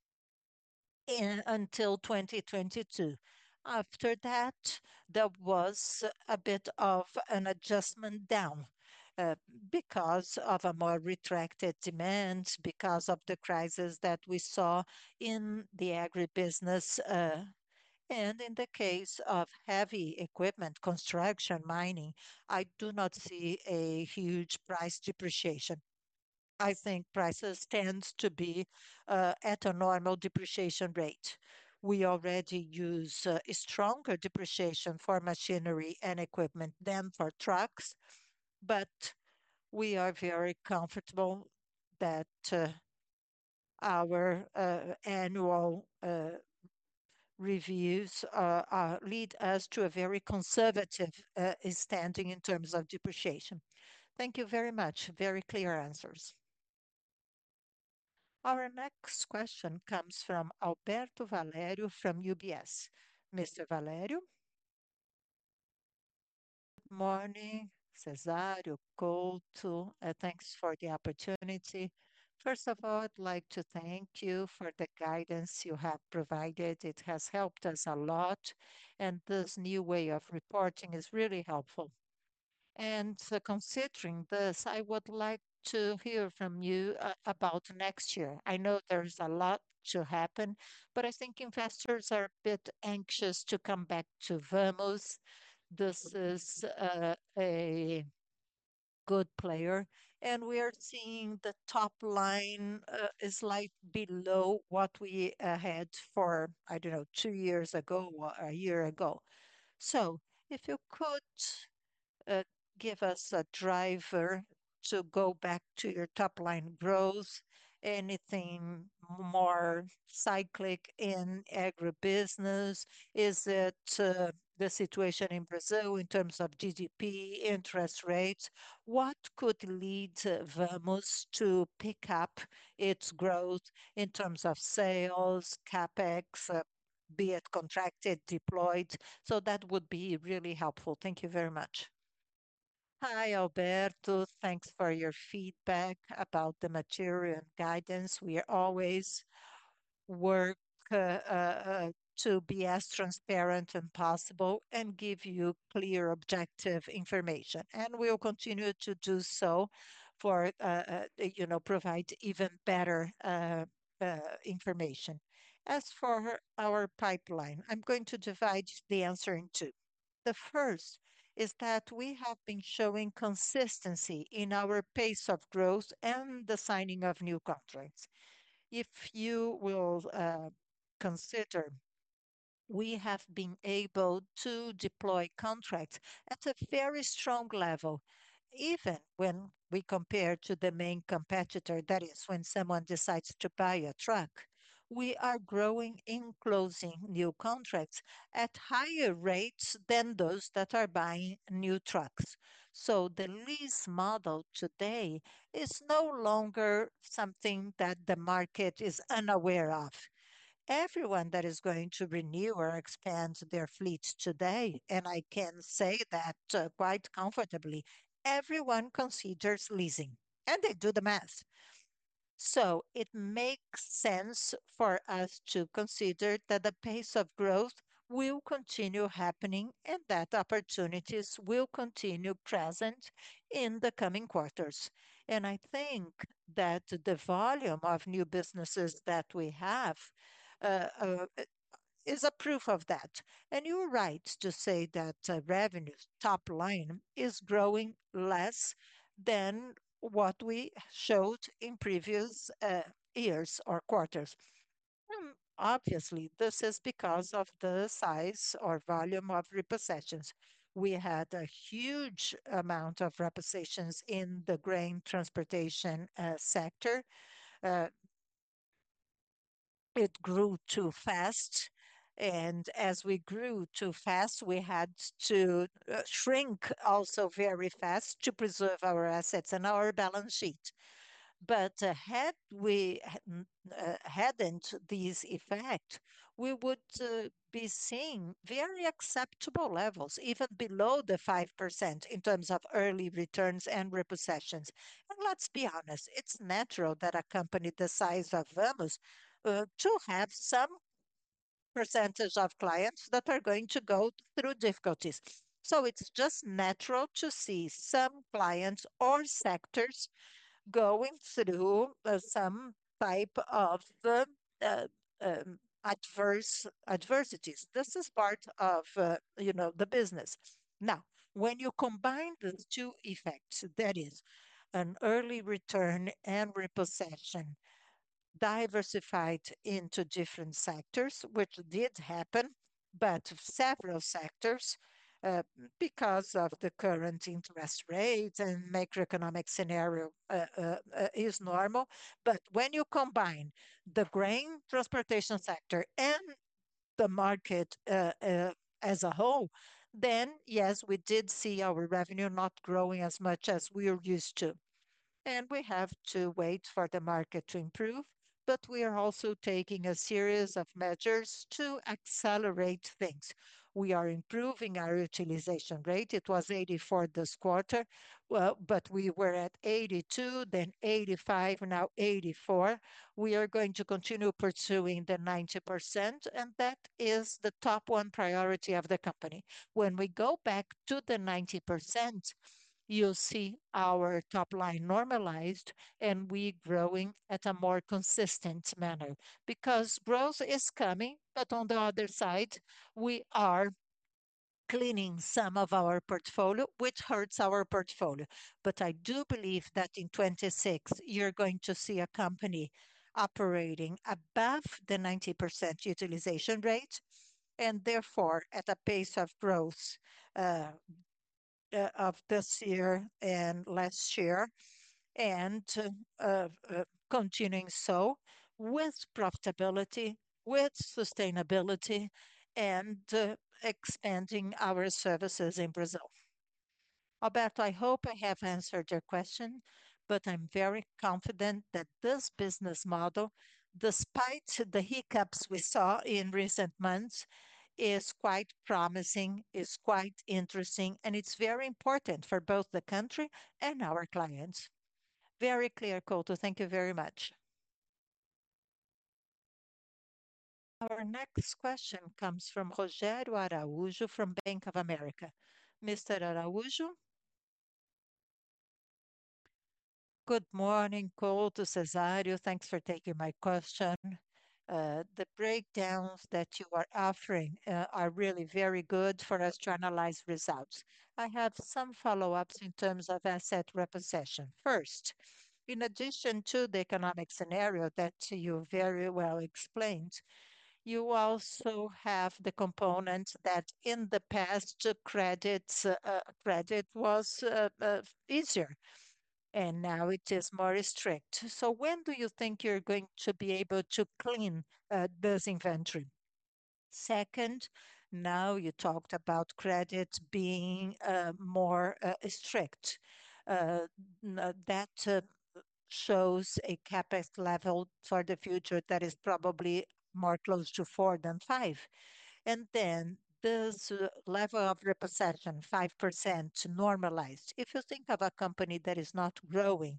until 2022. After that, there was a bit of an adjustment down uh, because of a more retracted demand, because of the crisis that we saw in the agribusiness. And in the case of heavy equipment, construction, mining, I do not see a huge price depreciation. I think prices tends to be at a normal depreciation rate. We already use a stronger depreciation for machinery and equipment than for trucks, but we are very comfortable that our annual reviews lead us to a very conservative standing in terms of depreciation. Thank you very much. Very clear answers. Our next question comes from Alberto Valério from UBS. Mr. Valério, good morning. Cesário, Couto, thanks for the opportunity. First of all, I'd like to thank you for the guidance you have provided. It has helped us a lot, and this new way of reporting is really helpful. And considering this, I would like to hear from you about next year. I know there's a lot to happen, but I think investors are a bit anxious to come back to Vamos. This is a good player, and we are seeing the top line is like below what we had for, I don't know, 2 years ago or a year ago. So, if you could uh, give us a driver to go back to your top line growth? Anything more cyclic in agribusiness? Is it the situation in Brazil in terms of GDP, interest rates? What could lead Vamos to pick up its growth in terms of sales, CapEx, be it contracted, deployed? So that would be really helpful. Thank you very much. Hi, Alberto. Thanks for your feedback about the material and guidance. We always work to be as transparent as possible and give you clear, objective information. And we'll continue to do so for, provide even better information. As for our pipeline, I'm going to divide the answer in two. The first is that we have been showing consistency in our pace of growth and the signing of new contracts. If you will consider we have been able to deploy contracts at a very strong level, even when we compare to the main competitor, that is, when someone decides to buy a truck, we are growing in closing new contracts at higher rates than those that are buying new trucks. So the lease model today is no longer something that the market is unaware of. Everyone that is going to renew or expand their fleets today, and I can say that quite comfortably, everyone considers leasing and they do the math. So it makes sense for us to consider that the pace of growth will continue happening and that opportunities will continue present in the coming quarters. And I think that the volume of new businesses that we have uh, uh, is a proof of that. And you're right to say that revenue top line is growing less than what we showed in previous years or quarters. Obviously, this is because of the size or volume of repossessions. We had a huge amount of repossessions in the grain transportation sector. Uh, it grew too fast. And as we grew too fast, we had to shrink also very fast to preserve our assets and our balance sheet. But had we hadn't these effect, we would be seeing very acceptable levels, even below the 5% in terms of early returns and repossessions. And let's be honest, it's natural that a company the size of Vamos to have some percentage of clients that are going to go through difficulties. So it's just natural to see some clients or sectors going through some type of uh, adversities. This is part of the business. Now, when you combine the two effects, that is an early return and repossession diversified into different sectors, which did happen, but several sectors, uh, because of the current interest rate and macroeconomic scenario is normal. But when you combine the grain transportation sector and the market as a whole, then yes, we did see our revenue not growing as much as we are used to, and we have to wait for the market to improve. But we are also taking a series of measures to accelerate things. We are improving our utilization rate. It was 84 this quarter, well, but we were at 82, then 85, now 84. We are going to continue pursuing the 90%, and that is the top one priority of the company. When we go back to the 90%, you'll see our top line normalized and we growing at a more consistent manner because growth is coming, but on the other side, we are cleaning some of our portfolio, which hurts our portfolio. But I do believe that in 26, you're going to see a company operating above the 90% utilization rate and therefore at a pace of growth uh, of this year and last year, and continuing so with profitability, with sustainability, and expanding our services in Brazil. Alberto, I hope I have answered your question, but I'm very confident that this business model, despite the hiccups we saw in recent months, is quite promising, is quite interesting, and it's very important for both the country and our clients. Very clear, Couto. Thank you very much. Our next question comes from Rogério Araújo from Bank of America. Mr. Araújo, good morning, Couto, Cesário. Thanks for taking my question. The breakdowns that you are offering are really very good for us to analyze results. I have some follow-ups in terms of asset repossession. First, in addition to the economic scenario that you very well explained, You also have the component that in the past, credit was easier, and now it is more strict. So when do you think you're going to be able to clean this inventory? Second, now you talked about credit being more strict. Uh, that shows a CapEx level for the future that is probably more close to 4 than 5. And then this level of repossession, 5% normalized. If you think of a company that is not growing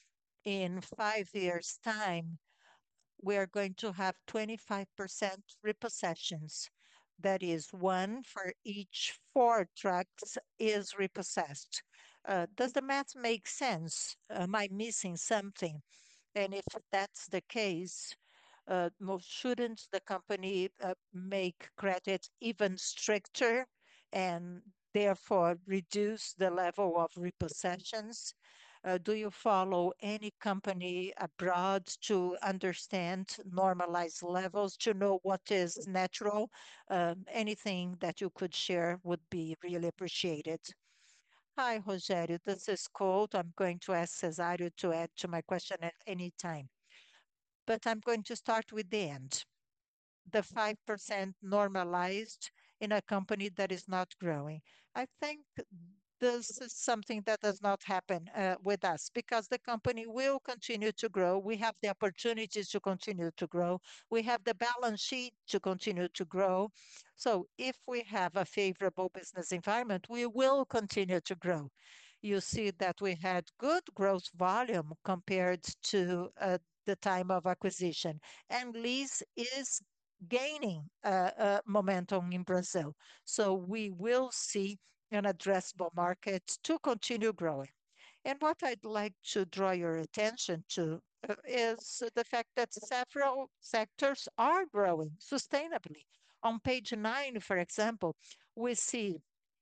in 5 years' time, we are going to have 25% repossessions. That is one for each four trucks is repossessed. Does the math make sense? Am I missing something? And if that's the case, shouldn't the company make credit even stricter and therefore reduce the level of repossessions? Do you follow any company abroad to understand normalized levels, to know what is natural? Anything that you could share would be really appreciated. Hi, Rogério. This is Colt. I'm going to ask Cesario to add to my question at any time, but I'm going to start with the end. The 5% normalized in a company that is not growing. I think this is something that does not happen with us because the company will continue to grow. We have the opportunities to continue to grow. We have the balance sheet to continue to grow. So if we have a favorable business environment, we will continue to grow. You see that we had good growth volume compared to the time of acquisition, and lease is gaining momentum in Brazil. So we will see an addressable market to continue growing. And what I'd like to draw your attention to is the fact that several sectors are growing sustainably. On page 9, for example, we see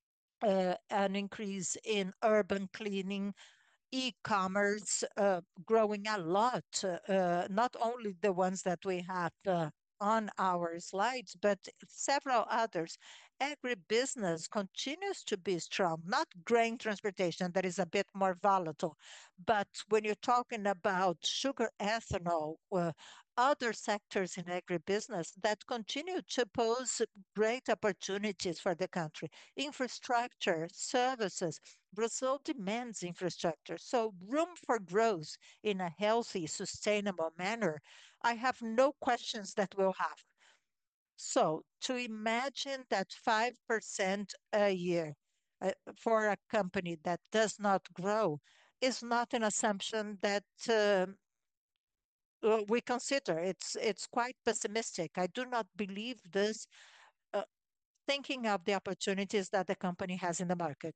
an increase in urban cleaning, e-commerce growing a lot, not only the ones that we have on our slides, but several others. Agribusiness continues to be strong, not grain transportation that is a bit more volatile. But when you're talking about sugar, ethanol, other sectors in agribusiness that continue to pose great opportunities for the country, infrastructure, services, Brazil demands infrastructure, so room for growth in a healthy, sustainable manner. I have no questions that we'll have. So to imagine that 5% a year for a company that does not grow is not an assumption that we consider. It's quite pessimistic. I do not believe this, uh, thinking of the opportunities that the company has in the market.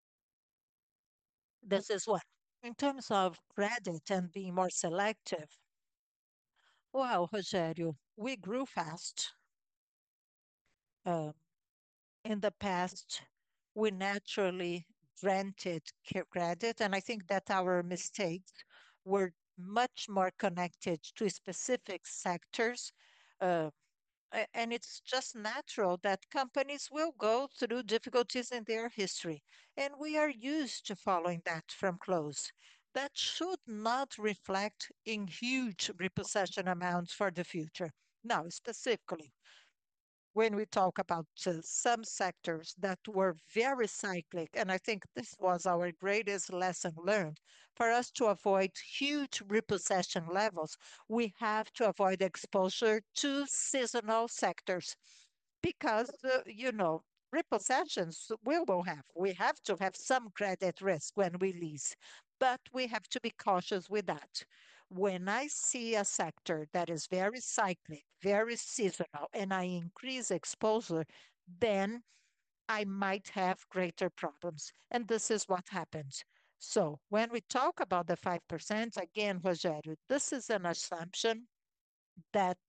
This is one. In terms of credit and being more selective, well, Rogério, we grew fast. Uh, in the past, we naturally granted credit, and I think that our mistakes were much more connected to specific sectors. Uh, and it's just natural that companies will go through difficulties in their history, and we are used to following that from close. That should not reflect in huge repossession amounts for the future. Now, specifically, when we talk about some sectors that were very cyclic, and I think this was our greatest lesson learned. For us to avoid huge repossession levels, we have to avoid exposure to seasonal sectors because, repossessions we will have. We have to have some credit risk when we lease, but we have to be cautious with that. When I see a sector that is very cyclic, very seasonal, and I increase exposure, then I might have greater problems. And this is what happens. So when we talk about the 5%, again, Rogério, this is an assumption that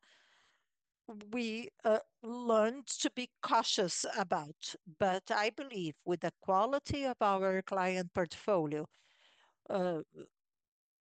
we learned to be cautious about. But I believe with the quality of our client portfolio, uh,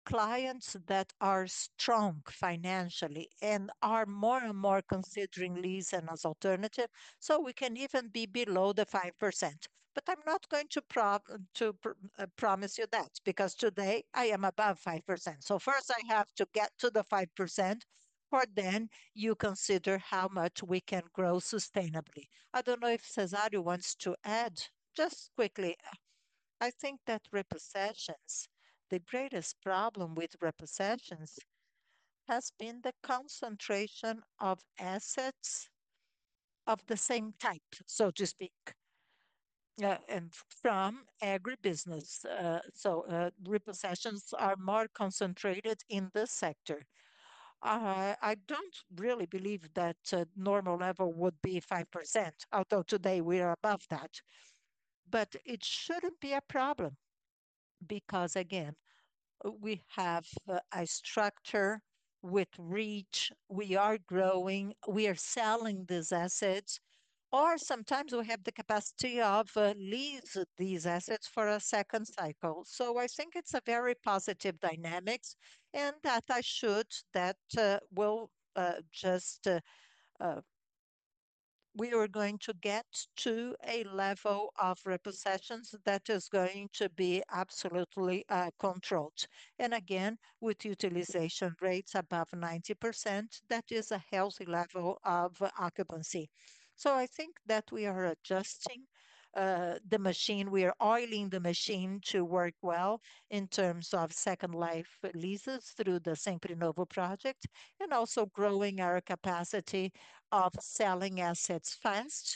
clients that are strong financially and are more and more considering leasing as alternative, so we can even be below the 5%. But I'm not going to promise you that because today I am above 5%. So first I have to get to the 5%, for then you consider how much we can grow sustainably. I don't know if Cesario wants to add just quickly. I think that repossessions, the greatest problem with repossessions has been the concentration of assets of the same type, so to speak, and from agribusiness. Repossessions are more concentrated in this sector. I don't really believe that normal level would be 5%, although today we are above that. But it shouldn't be a problem because, again, we have a structure with reach. We are growing. We are selling these assets, or sometimes we have the capacity of lease these assets for a second cycle. So I think it's a very positive dynamics, and that I should that will just uh, we are going to get to a level of repossessions that is going to be absolutely controlled. And again, with utilization rates above 90%, that is a healthy level of occupancy. So I think that we are adjusting the machine, we are oiling the machine to work well in terms of second life leases through the Sempre Novo project, and also growing our capacity of selling assets fast.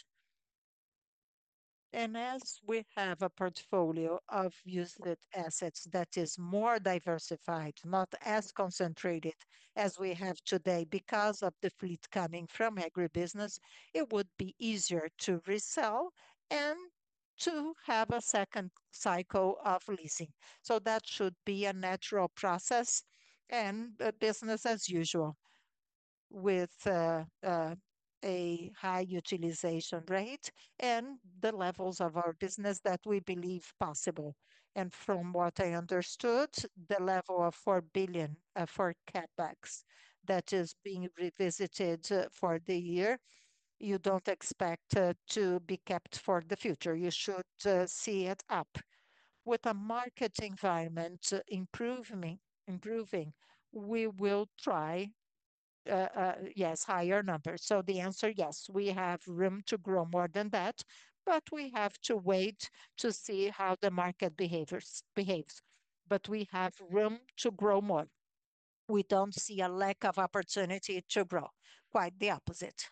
And as we have a portfolio of used assets that is more diversified, not as concentrated as we have today because of the fleet coming from agribusiness, it would be easier to resell and to have a second cycle of leasing. So that should be a natural process and business as usual with a high utilization rate and the levels of our business that we believe possible. And from what I understood, the level of 4 billion for CapEx that is being revisited for the year, you don't expect to be kept for the future. You should see it up. With a market environment improving, we will try yes, higher numbers. So the answer, yes, we have room to grow more than that, but we have to wait to see how the market behaves. But we have room to grow more. We don't see a lack of opportunity to grow. Quite the opposite.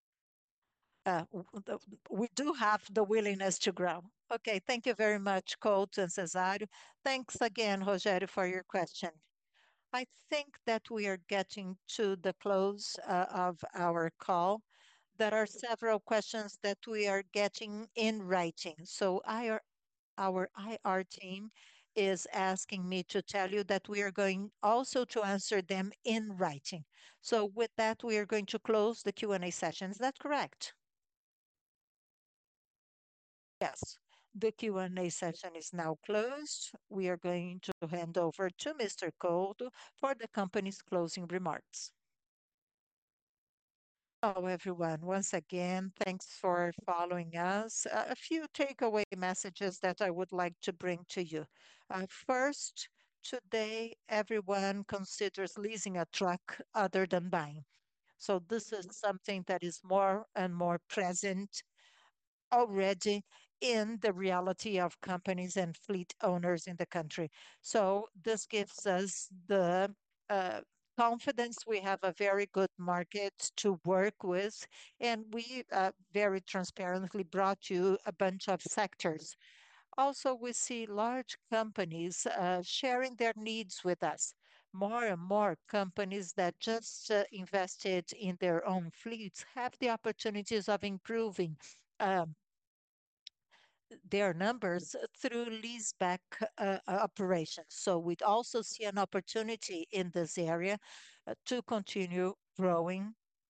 We do have the willingness to grow. Okay, thank you very much, Couto and Cesario. Thanks again, Rogério, for your question. I think that we are getting to the close of our call. There are several questions that we are getting in writing. So our IR team is asking me to tell you that we are going also to answer them in writing. So with that, we are going to close the Q&A session. Is that correct? Yes. The Q&A session is now closed. We are going to hand over to Mr. Couto for the company's closing remarks. Hello, everyone. Once again, thanks for following us. A few takeaway messages that I would like to bring to you. First, today, everyone considers leasing a truck other than buying. So this is something that is more and more present already in the reality of companies and fleet owners in the country. So this gives us the uh, confidence we have a very good market to work with, and we very transparently brought you a bunch of sectors. Also, we see large companies sharing their needs with us. More and more companies that just invested in their own fleets have the opportunities of improving um, their numbers through leaseback operations. So we'd also see an opportunity in this area to continue growing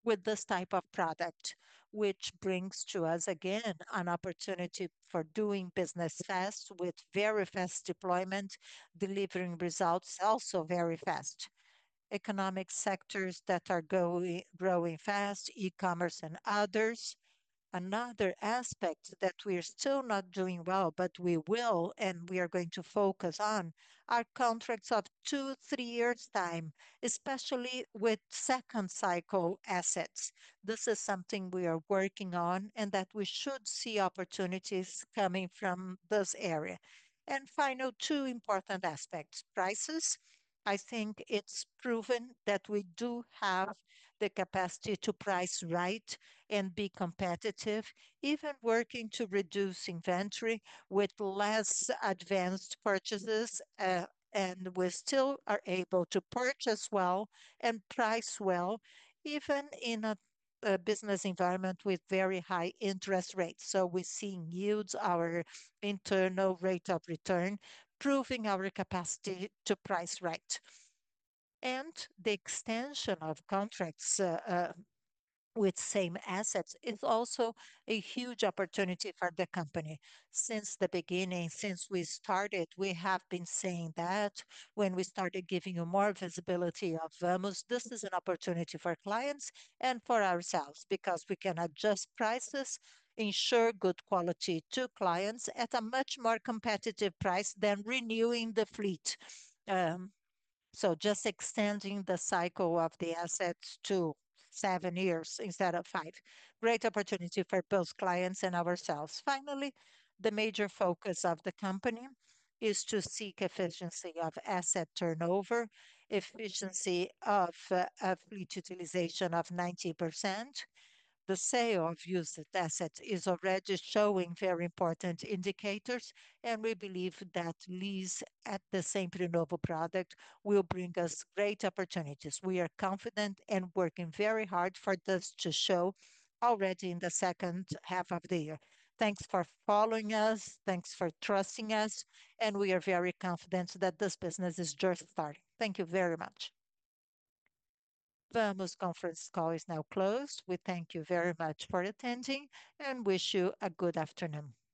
with this type of product, which brings to us again an opportunity for doing business fast with very fast deployment, delivering results also very fast. Economic sectors that are growing fast, e-commerce and others. Another aspect that we're still not doing well, but we will, and we are going to focus on, are contracts of 2, 3 years' time, especially with second cycle assets. This is something we are working on, and that we should see opportunities coming from this area. And final, two important aspects: prices. I think it's proven that we do have the capacity to price right and be competitive, even working to reduce inventory with less advanced purchases. And we still are able to purchase well and price well, even in a business environment with very high interest rates. So we're seeing yields, our internal rate of return, proving our capacity to price right. And the extension of contracts with same assets is also a huge opportunity for the company. Since the beginning, since we started, we have been saying that when we started giving you more visibility of Vamos, this is an opportunity for clients and for ourselves because we can adjust prices, ensure good quality to clients at a much more competitive price than renewing the fleet. Um, so just extending the cycle of the assets to 7 years instead of 5. Great opportunity for both clients and ourselves. Finally, the major focus of the company is to seek efficiency of asset turnover, efficiency of fleet utilization of 90%. The sale of used assets is already showing very important indicators, and we believe that lease at the Sempre Novo product will bring us great opportunities. We are confident and working very hard for this to show already in the second half of the year. Thanks for following us. Thanks for trusting us. And we are very confident that this business is just starting. Thank you very much. Vamos conference call is now closed. We thank you very much for attending and wish you a good afternoon.